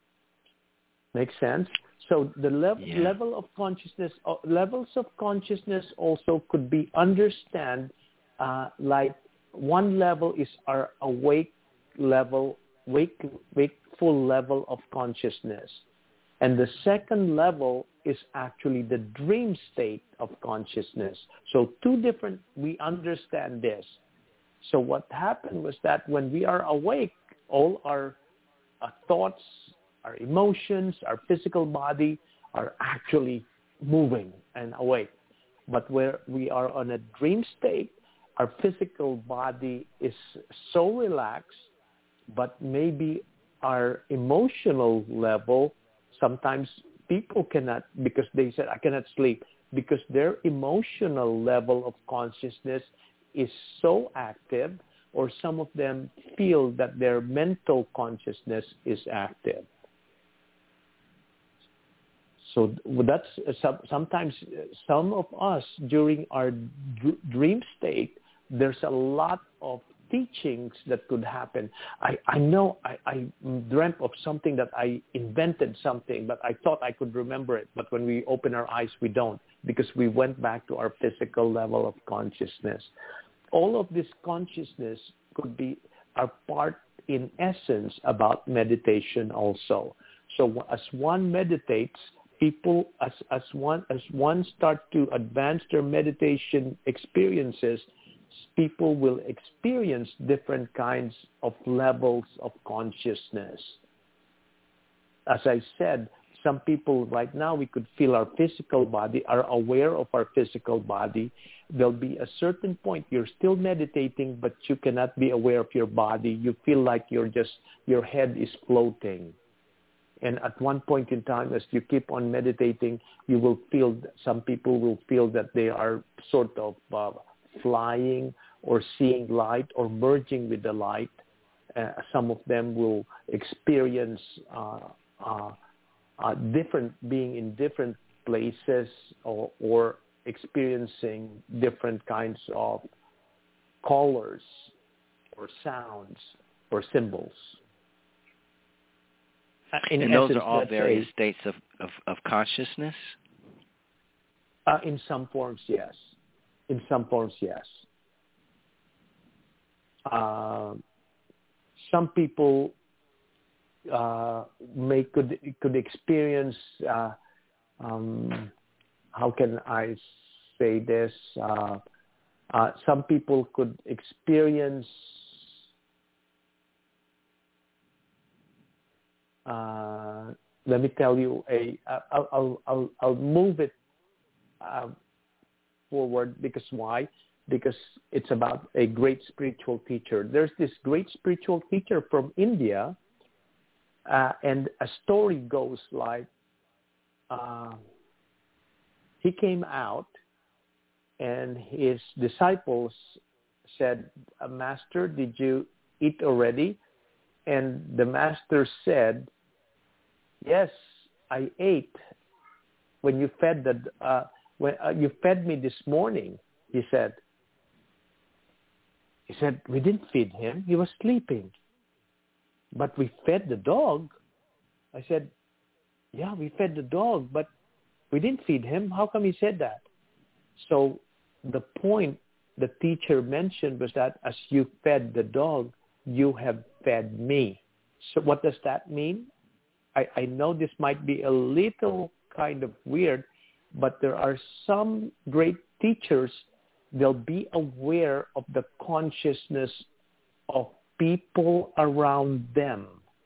Make sense? So the level of consciousness, levels of consciousness also could be understand like one level is our awake level, wakeful level of consciousness. And the second level is actually the dream state of consciousness. So we understand this. So what happened was that when we are awake, all our thoughts, our emotions, our physical body are actually moving and awake. But where we are on a dream state, our physical body is so relaxed, but maybe our emotional level, sometimes people cannot, because they said, I cannot sleep, because their emotional level of consciousness is so active, or some of them feel that their mental consciousness is active. So that's sometimes some of us during our dream state, there's a lot of teachings that could happen. I know I dreamt of something that I invented something, but I thought I could remember it. But when we open our eyes, we don't, because we went back to our physical level of consciousness. All of this consciousness could be a part, in essence, about meditation also. So as one meditates, people, as one start to advance their meditation experiences, people will experience different kinds of levels of consciousness. As I said, some people right now, we could feel our physical body, are aware of our physical body. There'll be a certain point, you're still meditating, but you cannot be aware of your body. You feel like your head is floating. And at one point in time, as you keep on meditating, you will feel, some people will feel that they are sort of flying or seeing light or merging with the light. Some of them will experience being in different places or experiencing different kinds of colors or sounds or symbols. And those are all various states of consciousness? In some forms, yes. In some forms, yes. Some people could experience, how can I say this? Some people could experience let me tell you I'll move it forward, because why? Because it's about a great spiritual teacher. There's this great spiritual teacher from India, and a story goes like he came out and his disciples said, "Master, did you eat already?" And the master said, "Yes, I ate. When you fed you fed me this morning," he said. He said, "We didn't feed him. He was sleeping. But we fed the dog." I said, "Yeah, we fed the dog, but we didn't feed him. How come he said that?" So the point the teacher mentioned was that as you fed the dog, you have fed me. So what does that mean? I know this might be a little kind of weird, but there are some great teachers, they'll be aware of the consciousness of people around them.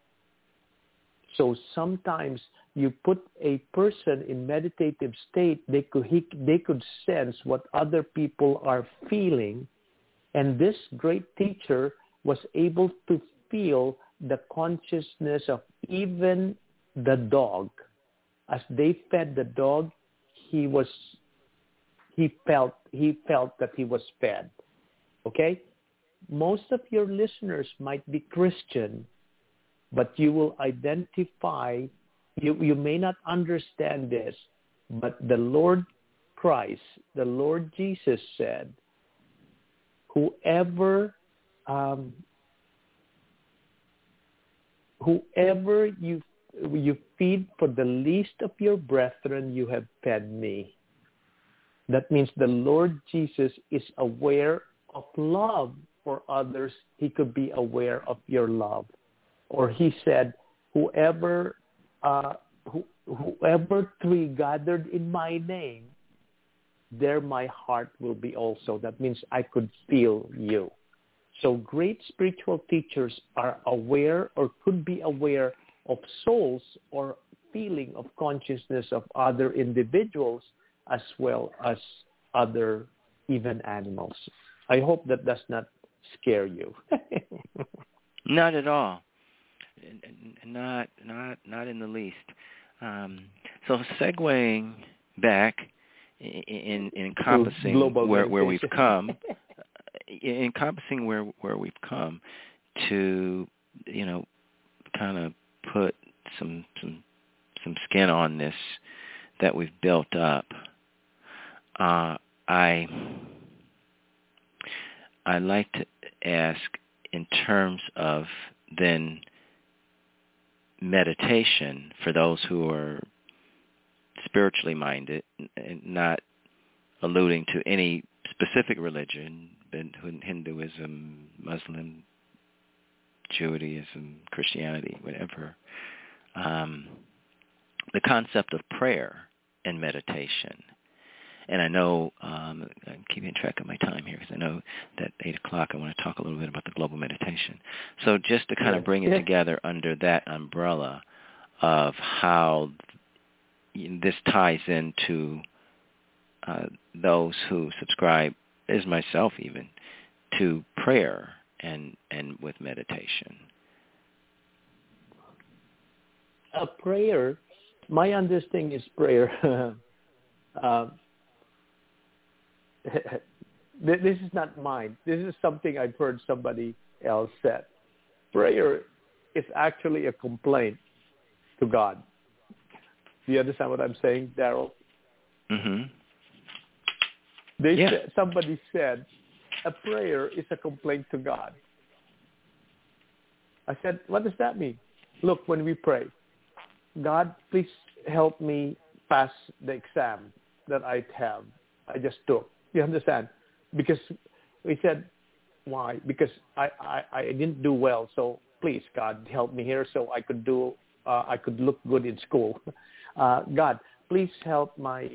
So sometimes you put a person in meditative state, they could sense what other people are feeling, and this great teacher was able to feel the consciousness of even the dog. As they fed the dog, he felt that he was fed. Okay? Most of your listeners might be Christian, but you will identify, you may not understand this, but the Lord Christ, the Lord Jesus said, whoever you feed for the least of your brethren, you have fed me. That means the Lord Jesus is aware of love for others. He could be aware of your love. Or he said, whoever three gathered in my name, there my heart will be also. That means I could feel you. So great spiritual teachers are aware or could be aware of souls or feeling of consciousness of other individuals as well as other even animals. I hope that does not scare you. Not at all. Not in the least. So segueing back in encompassing where we've come, encompassing where we've come to, kind of put some skin on this that we've built up. I like to ask in terms of then meditation for those who are spiritually minded, and not alluding to any specific religion, but Hinduism, Muslim, Judaism, Christianity, whatever. The concept of prayer and meditation. And I know I'm keeping track of my time here because I know that 8 o'clock I want to talk a little bit about the global meditation. So just to kind of bring it together under that umbrella of how this ties into those who subscribe, as myself even, to prayer and with meditation. A prayer, my understanding is prayer. This is not mine. This is something I've heard somebody else said. Prayer is actually a complaint to God. Do you understand what I'm saying, Daryl? Mm-hmm. Somebody said a prayer is a complaint to God. I said, what does that mean? Look, when we pray, God, please help me pass the exam that I just took. You understand? Because we said, why? Because I didn't do well, so please, God, help me here so I could look good in school. God, please help my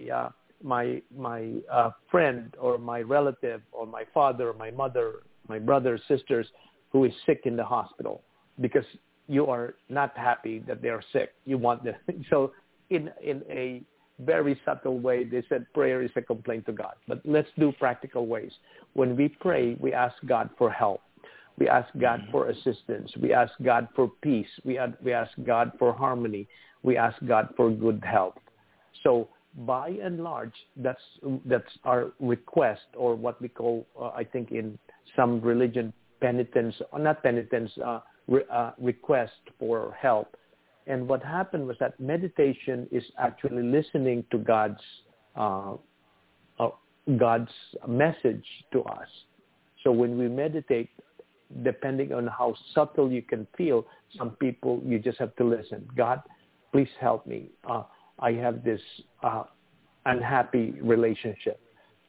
friend or my relative or my father or my mother, my brothers, sisters who is sick in the hospital, because you are not happy that they are sick. You want them. So in a very subtle way, they said prayer is a complaint to God. But let's do practical ways. When we pray, we ask God for help. We ask God for assistance. We ask God for peace. We ask God for harmony. We ask God for good health. So by and large, that's our request, or what we call, I think in some religion, penitence, or not penitence, request for help. And what happened was that meditation is actually listening to God's message to us. So when we meditate, depending on how subtle you can feel, some people, you just have to listen. God, please help me. I have this unhappy relationship.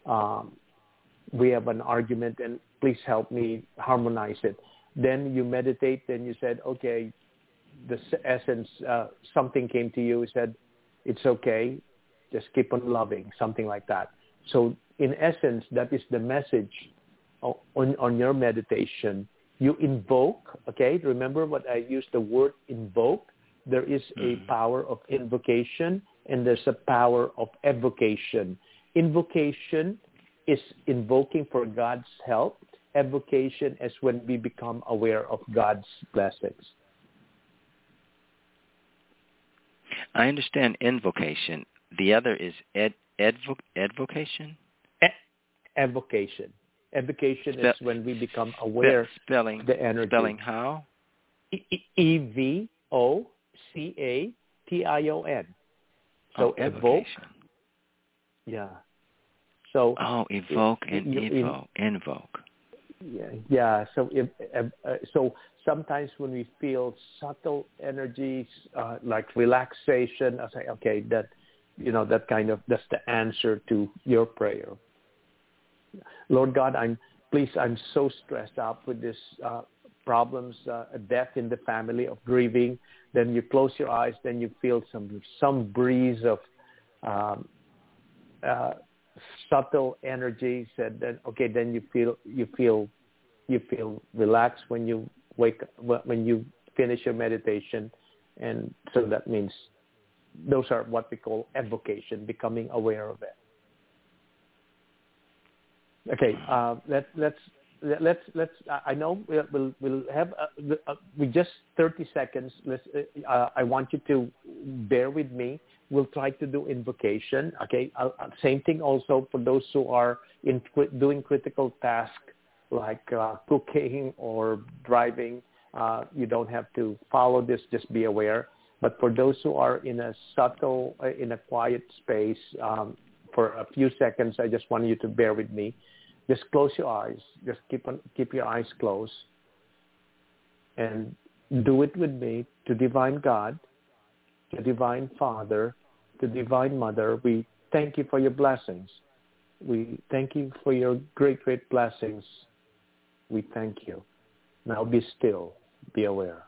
We have an argument, and please help me harmonize it. Then you meditate, then you said, okay, the essence, something came to you, said, it's okay, just keep on loving, something like that. So in essence, that is the message on your meditation. You invoke, okay? Remember what I used the word invoke? There is a power of invocation, and there's a power of evocation. Invocation is invoking for God's help. Evocation is when we become aware of God's blessings. I understand invocation. The other is advocation? Evocation. Evocation is when we become aware of the energy. Spelling how? EVOCATION. So evoke. Yeah. So evoke and invoke. Yeah. So so sometimes when we feel subtle energies like relaxation, I say, okay, that's the answer to your prayer. Lord God, I'm so stressed out with this problems, death in the family, of grieving. Then you close your eyes, then you feel some breeze of subtle energies, and then then you feel relaxed when you when you finish your meditation, and so that means those are what we call evocation, becoming aware of it. Okay, let's. I know we'll have we just 30 seconds. I want you to bear with me. We'll try to do invocation. Okay, same thing also for those who are doing critical tasks like cooking or driving. You don't have to follow this. Just be aware. But for those who are in a subtle, in a quiet space, for a few seconds, I just want you to bear with me. Just close your eyes. Just keep your eyes closed, and do it with me. To Divine God, to Divine Father, to Divine Mother, we thank you for your blessings. We thank you for your great, great blessings. We thank you. Now be still. Be aware.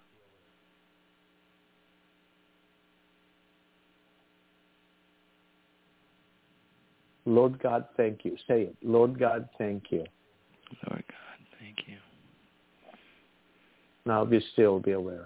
Lord God, thank you. Say it. Lord God, thank you. Lord God, thank you. Now be still, be aware.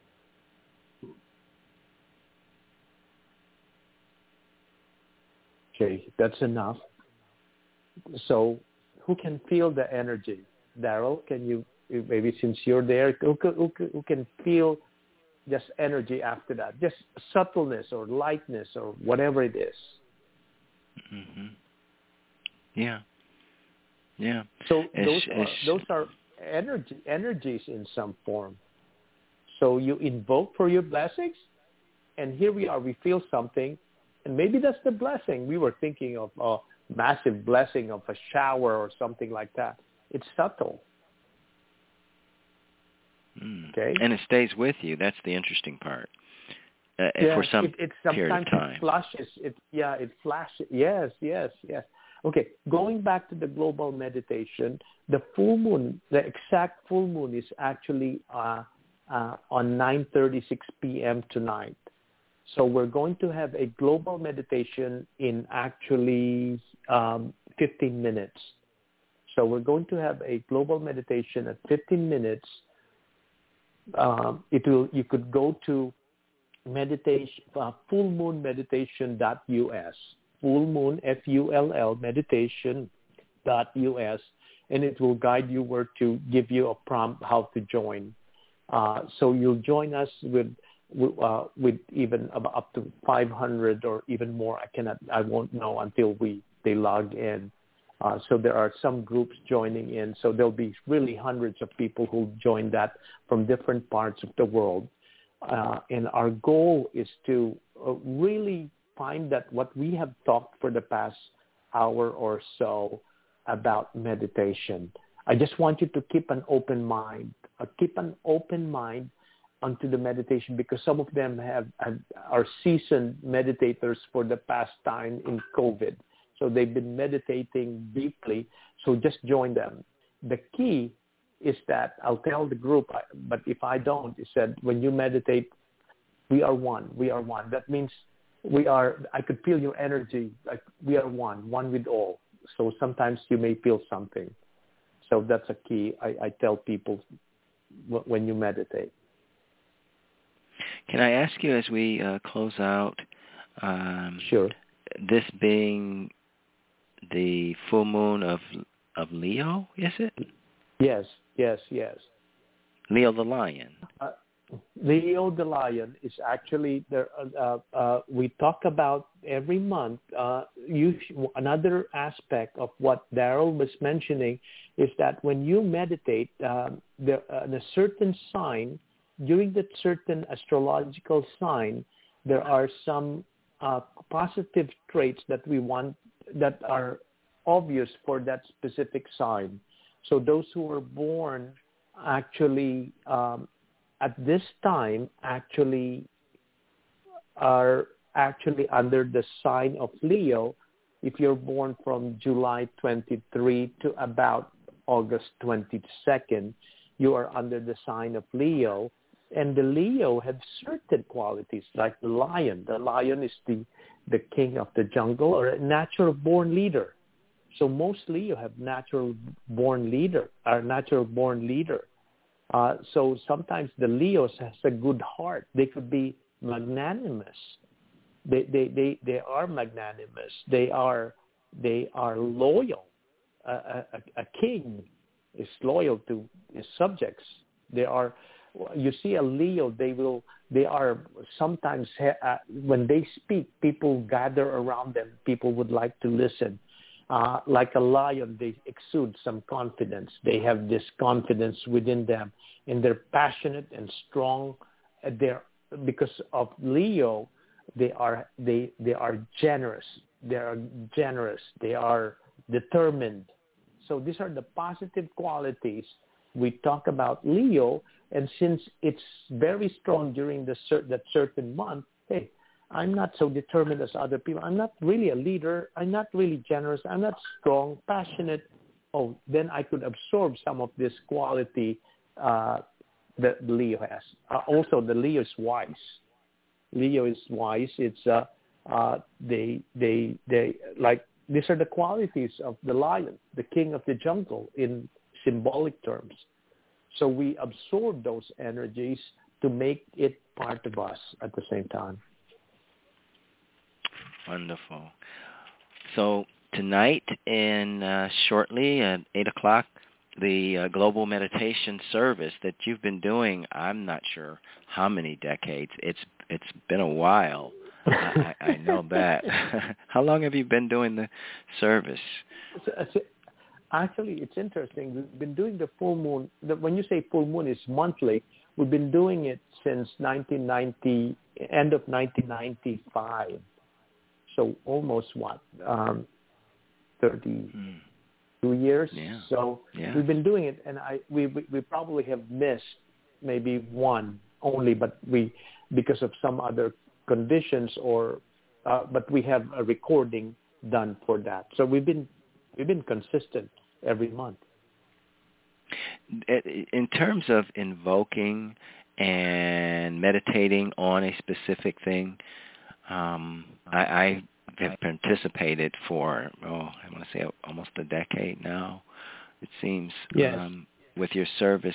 Okay, that's enough. So who can feel the energy? Daryl, can you, maybe since you're there, who can feel just energy after that? Just subtleness or lightness or whatever it is. Mm-hmm. Yeah. Yeah. So those are energies in some form. So you invoke for your blessings, and here we are, we feel something, and maybe that's the blessing. We were thinking of a massive blessing of a shower or something like that. It's subtle. Okay? And it stays with you. That's the interesting part. For some period of time. It flashes. It flashes. Yes. Okay, going back to the global meditation, the full moon, the exact full moon is actually on 9:36 p.m. tonight. So we're going to have a global meditation in actually 15 minutes. So we're going to have a global meditation at 15 minutes. You could go to meditation fullmoonmeditation.us, full moon FULL meditation.us, and it will guide you where to give you a prompt how to join. So you'll join us with even up to 500 or even more. I won't know until they log in. So there are some groups joining in. So there'll be really hundreds of people who join that from different parts of the world. And our goal is to really find that what we have talked for the past hour or so about meditation. I just want you to keep an open mind. Onto the meditation, because some of them are seasoned meditators for the past time in COVID. So they've been meditating deeply. So just join them. The key is that I'll tell the group, but if I don't, is that when you meditate, we are one. We are one. That means I could feel your energy. Like we are one with all. So sometimes you may feel something. So that's a key. I tell people when you meditate. Can I ask you as we close out? Sure. This being the full moon of Leo, is it? Yes. Leo the lion. Leo the lion is actually there. We talk about every month. Another aspect of what Daryl was mentioning is that when you meditate, there in a certain sign, during that certain astrological sign, there are some positive traits that we want that are obvious for that specific sign. So those who were born actually at this time actually are actually under the sign of Leo. If you're born from July 23 to about August 22nd, you are under the sign of Leo. And the Leo have certain qualities like the lion. The lion is the king of the jungle, or a natural born leader. So most Leo have natural born leader. So sometimes the Leos has a good heart. They could be magnanimous. They are magnanimous. They are loyal. A king is loyal to his subjects. You see a Leo, they are sometimes, when they speak, people gather around them. People would like to listen. Like a lion, they exude some confidence. They have this confidence within them, and they're passionate and strong. Because of Leo, they are generous. They are generous. They are determined. So these are the positive qualities we talk about Leo. And since it's very strong during that certain month, hey, I'm not so determined as other people. I'm not really a leader. I'm not really generous. I'm not strong, passionate. Oh, then I could absorb some of this quality that Leo has. Also, the Leo is wise. Leo is wise. It's they like these are the qualities of the lion, the king of the jungle in symbolic terms. So we absorb those energies to make it part of us at the same time. Wonderful. So tonight and shortly at 8 o'clock, the global meditation service that you've been doing, I'm not sure how many decades. It's been a while. I know that. How long have you been doing the service? Actually, it's interesting. We've been doing the full moon. When you say full moon, it's monthly. We've been doing it since 1990, end of 1995. So almost 32 years. Yeah. So we've been doing it, and we probably have missed maybe one only, but because of some other conditions but we have a recording done for that. So we've been consistent every month. In terms of invoking and meditating on a specific thing, I have participated for, I want to say almost a decade now, it seems, yes. With your service.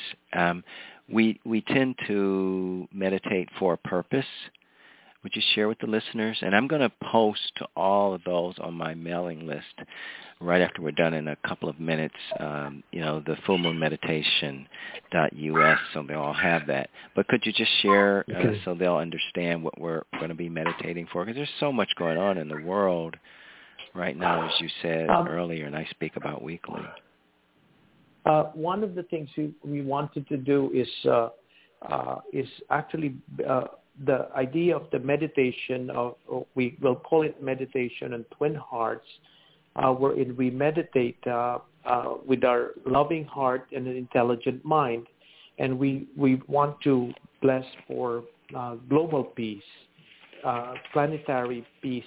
We tend to meditate for a purpose. Would you share with the listeners? And I'm going to post to all of those on my mailing list right after we're done in a couple of minutes, the fullmoonmeditation.us, so they'll all have that. But could you just share so they'll understand what we're going to be meditating for? Because there's so much going on in the world right now, as you said earlier, and I speak about weekly. One of the things we wanted to do is actually the idea of the meditation we will call it meditation on twin hearts, wherein we meditate with our loving heart and an intelligent mind, and we want to bless for global peace, planetary peace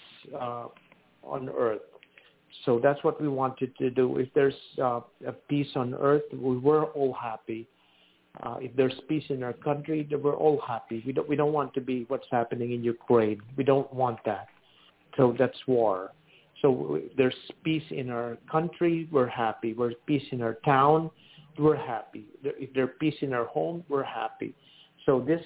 on Earth. So that's what we wanted to do. If there's a peace on Earth, we're all happy. If there's peace in our country, then we're all happy. We don't want to be what's happening in Ukraine. We don't want that. So that's war. So if there's peace in our country, we're happy. There's peace in our town, we're happy. If there's peace in our home, we're happy. So this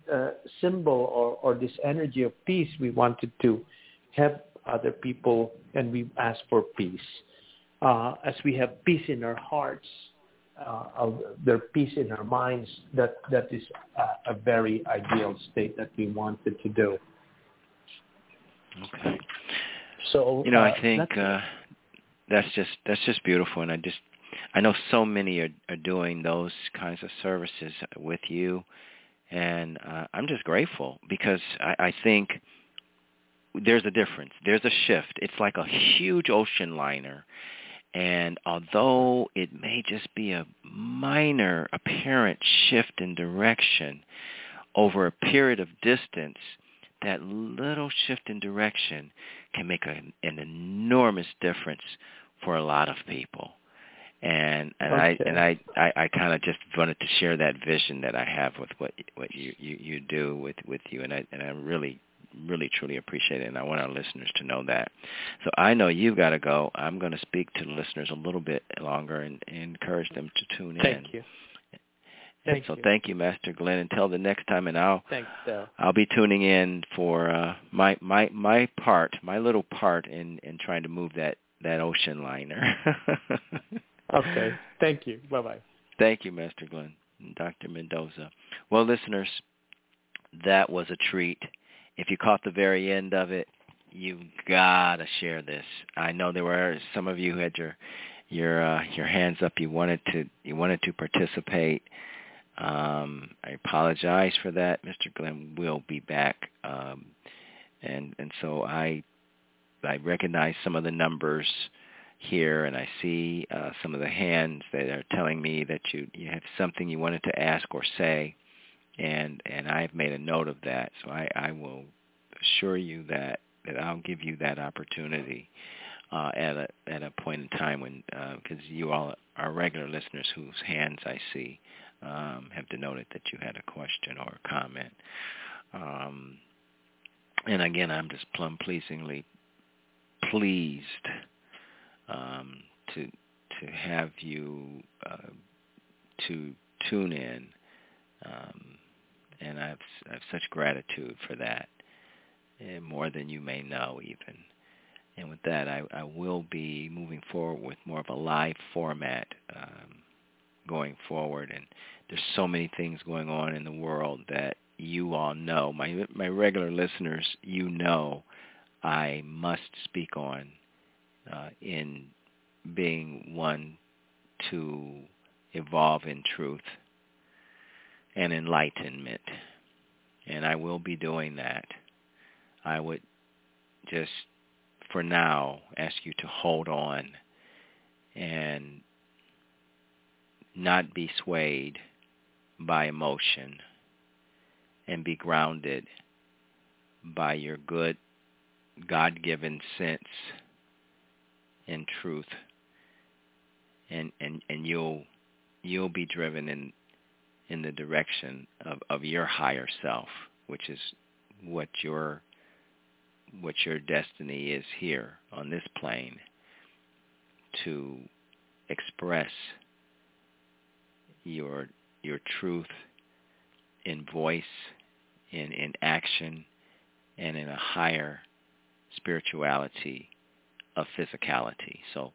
symbol or this energy of peace, we wanted to have other people, and we ask for peace. As we have peace in our hearts, there's peace in our minds, that is a very ideal state that we wanted to do. Okay. So I think that's just beautiful, and I know so many are doing those kinds of services with you, and I'm just grateful because I think there's a difference. There's a shift. It's like a huge ocean liner. And although it may just be a minor apparent shift in direction over a period of distance, that little shift in direction can make an enormous difference for a lot of people. And I kind of just wanted to share that vision that I have with what you do with you, and I really truly appreciate it, and I want our listeners to know that. So I know you've got to go. I'm going to speak to the listeners a little bit longer and encourage them to tune in. Thank you. Thank you, Master Glenn. Until the next time, and I'll be tuning in for my little part in trying to move that ocean liner. Okay. Thank you. Bye-bye. Thank you, Master Glenn. Dr. Mendoza. Well, listeners, that was a treat. If you caught the very end of it, you've got to share this. I know there were some of you who had your hands up. You wanted to participate. I apologize for that. Mr. Glenn will be back, and so I recognize some of the numbers here, and I see some of the hands that are telling me that you have something you wanted to ask or say. And I've made a note of that, so I will assure you that I'll give you that opportunity at a point in time when, because you all are regular listeners whose hands I see have denoted that you had a question or a comment. And again, I'm just plumb pleasingly pleased to have you to tune in, and I have such gratitude for that, and more than you may know even. And with that, I will be moving forward with more of a live format going forward. And there's so many things going on in the world that you all know. My regular listeners, you know, I must speak on in being one to evolve in truth and enlightenment. And I will be doing that. I would just, for now, ask you to hold on and not be swayed by emotion and be grounded by your good God-given sense and truth, and you'll be driven in the direction of your higher self, which is what your destiny is here on this plane, to express your truth in voice, in action, and in a higher spirituality of physicality. So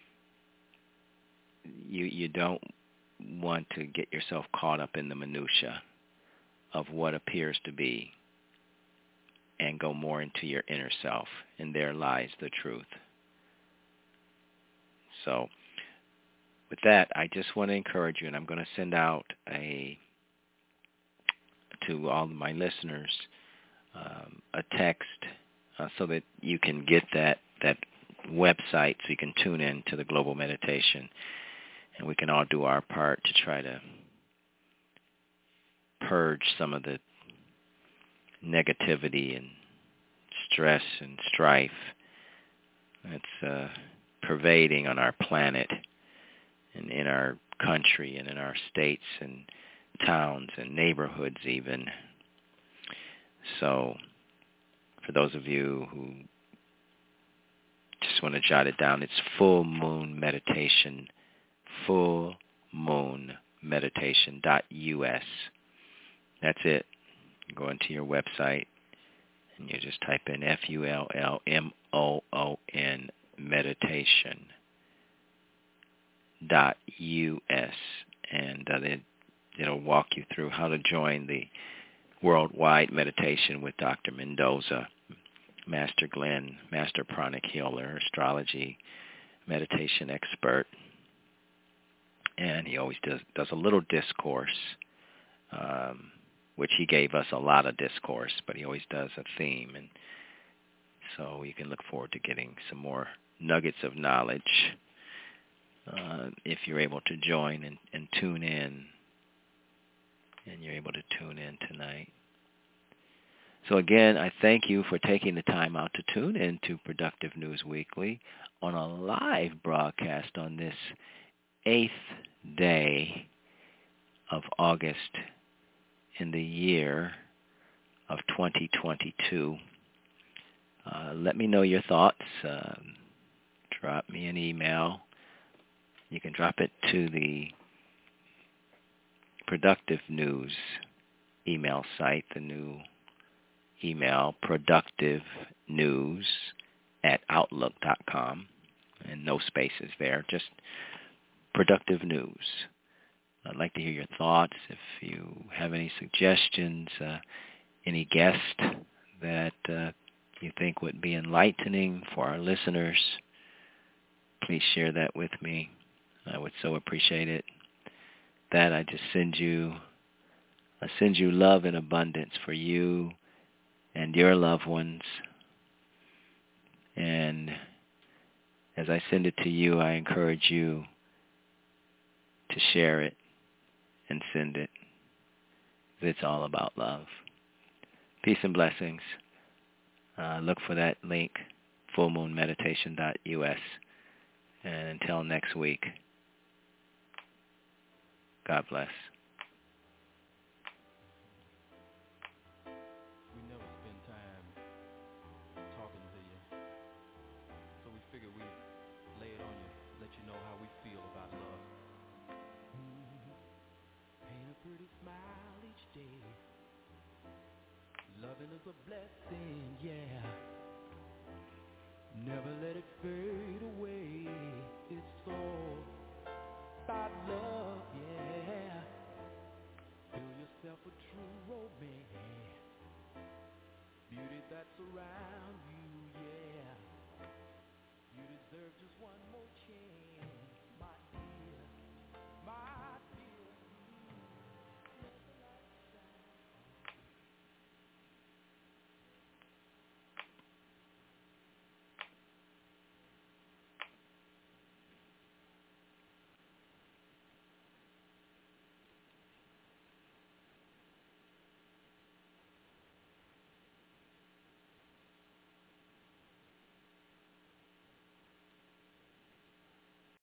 you don't want to get yourself caught up in the minutia of what appears to be, and go more into your inner self, and there lies the truth. So with that, I just want to encourage you, and I'm going to send out to all of my listeners a text so that you can get that website, so you can tune in to the Global Meditation, and we can all do our part to try to purge some of the negativity and stress and strife that's pervading on our planet and in our country and in our states and towns and neighborhoods even. So for those of you who just want to jot it down, it's Full Moon Meditation, fullmoonmeditation.us. That's it. You go into your website and you just type in FULLMOON meditation.us, and it'll walk you through how to join the worldwide meditation with Dr. Mendoza, Master Glenn, Master Pranic Healer, astrology, meditation expert. And he always does a little discourse, which he gave us a lot of discourse, but he always does a theme. And so you can look forward to getting some more nuggets of knowledge if you're able to join and tune in. And you're able to tune in tonight. So again, I thank you for taking the time out to tune in to Productive News Weekly on a live broadcast on this 8th day of August in the year of 2022. Let me know your thoughts. Drop me an email. You can drop it to the Productive News email site, the new email, productivenews@outlook.com, and no spaces there, just Productive News. I'd like to hear your thoughts. If you have any suggestions, any guest that you think would be enlightening for our listeners, please share that with me. I would so appreciate it. That I send you love in abundance for you and your loved ones. And as I send it to you, I encourage you to share it and send it. It's all about love. Peace and blessings. Look for that link, fullmoonmeditation.us. And until next week, God bless. We never spend time talking to you, so we figured we'd lay it on let you know how we feel about love. Paint a pretty smile each day. Loving is a blessing, yeah. Never let it fade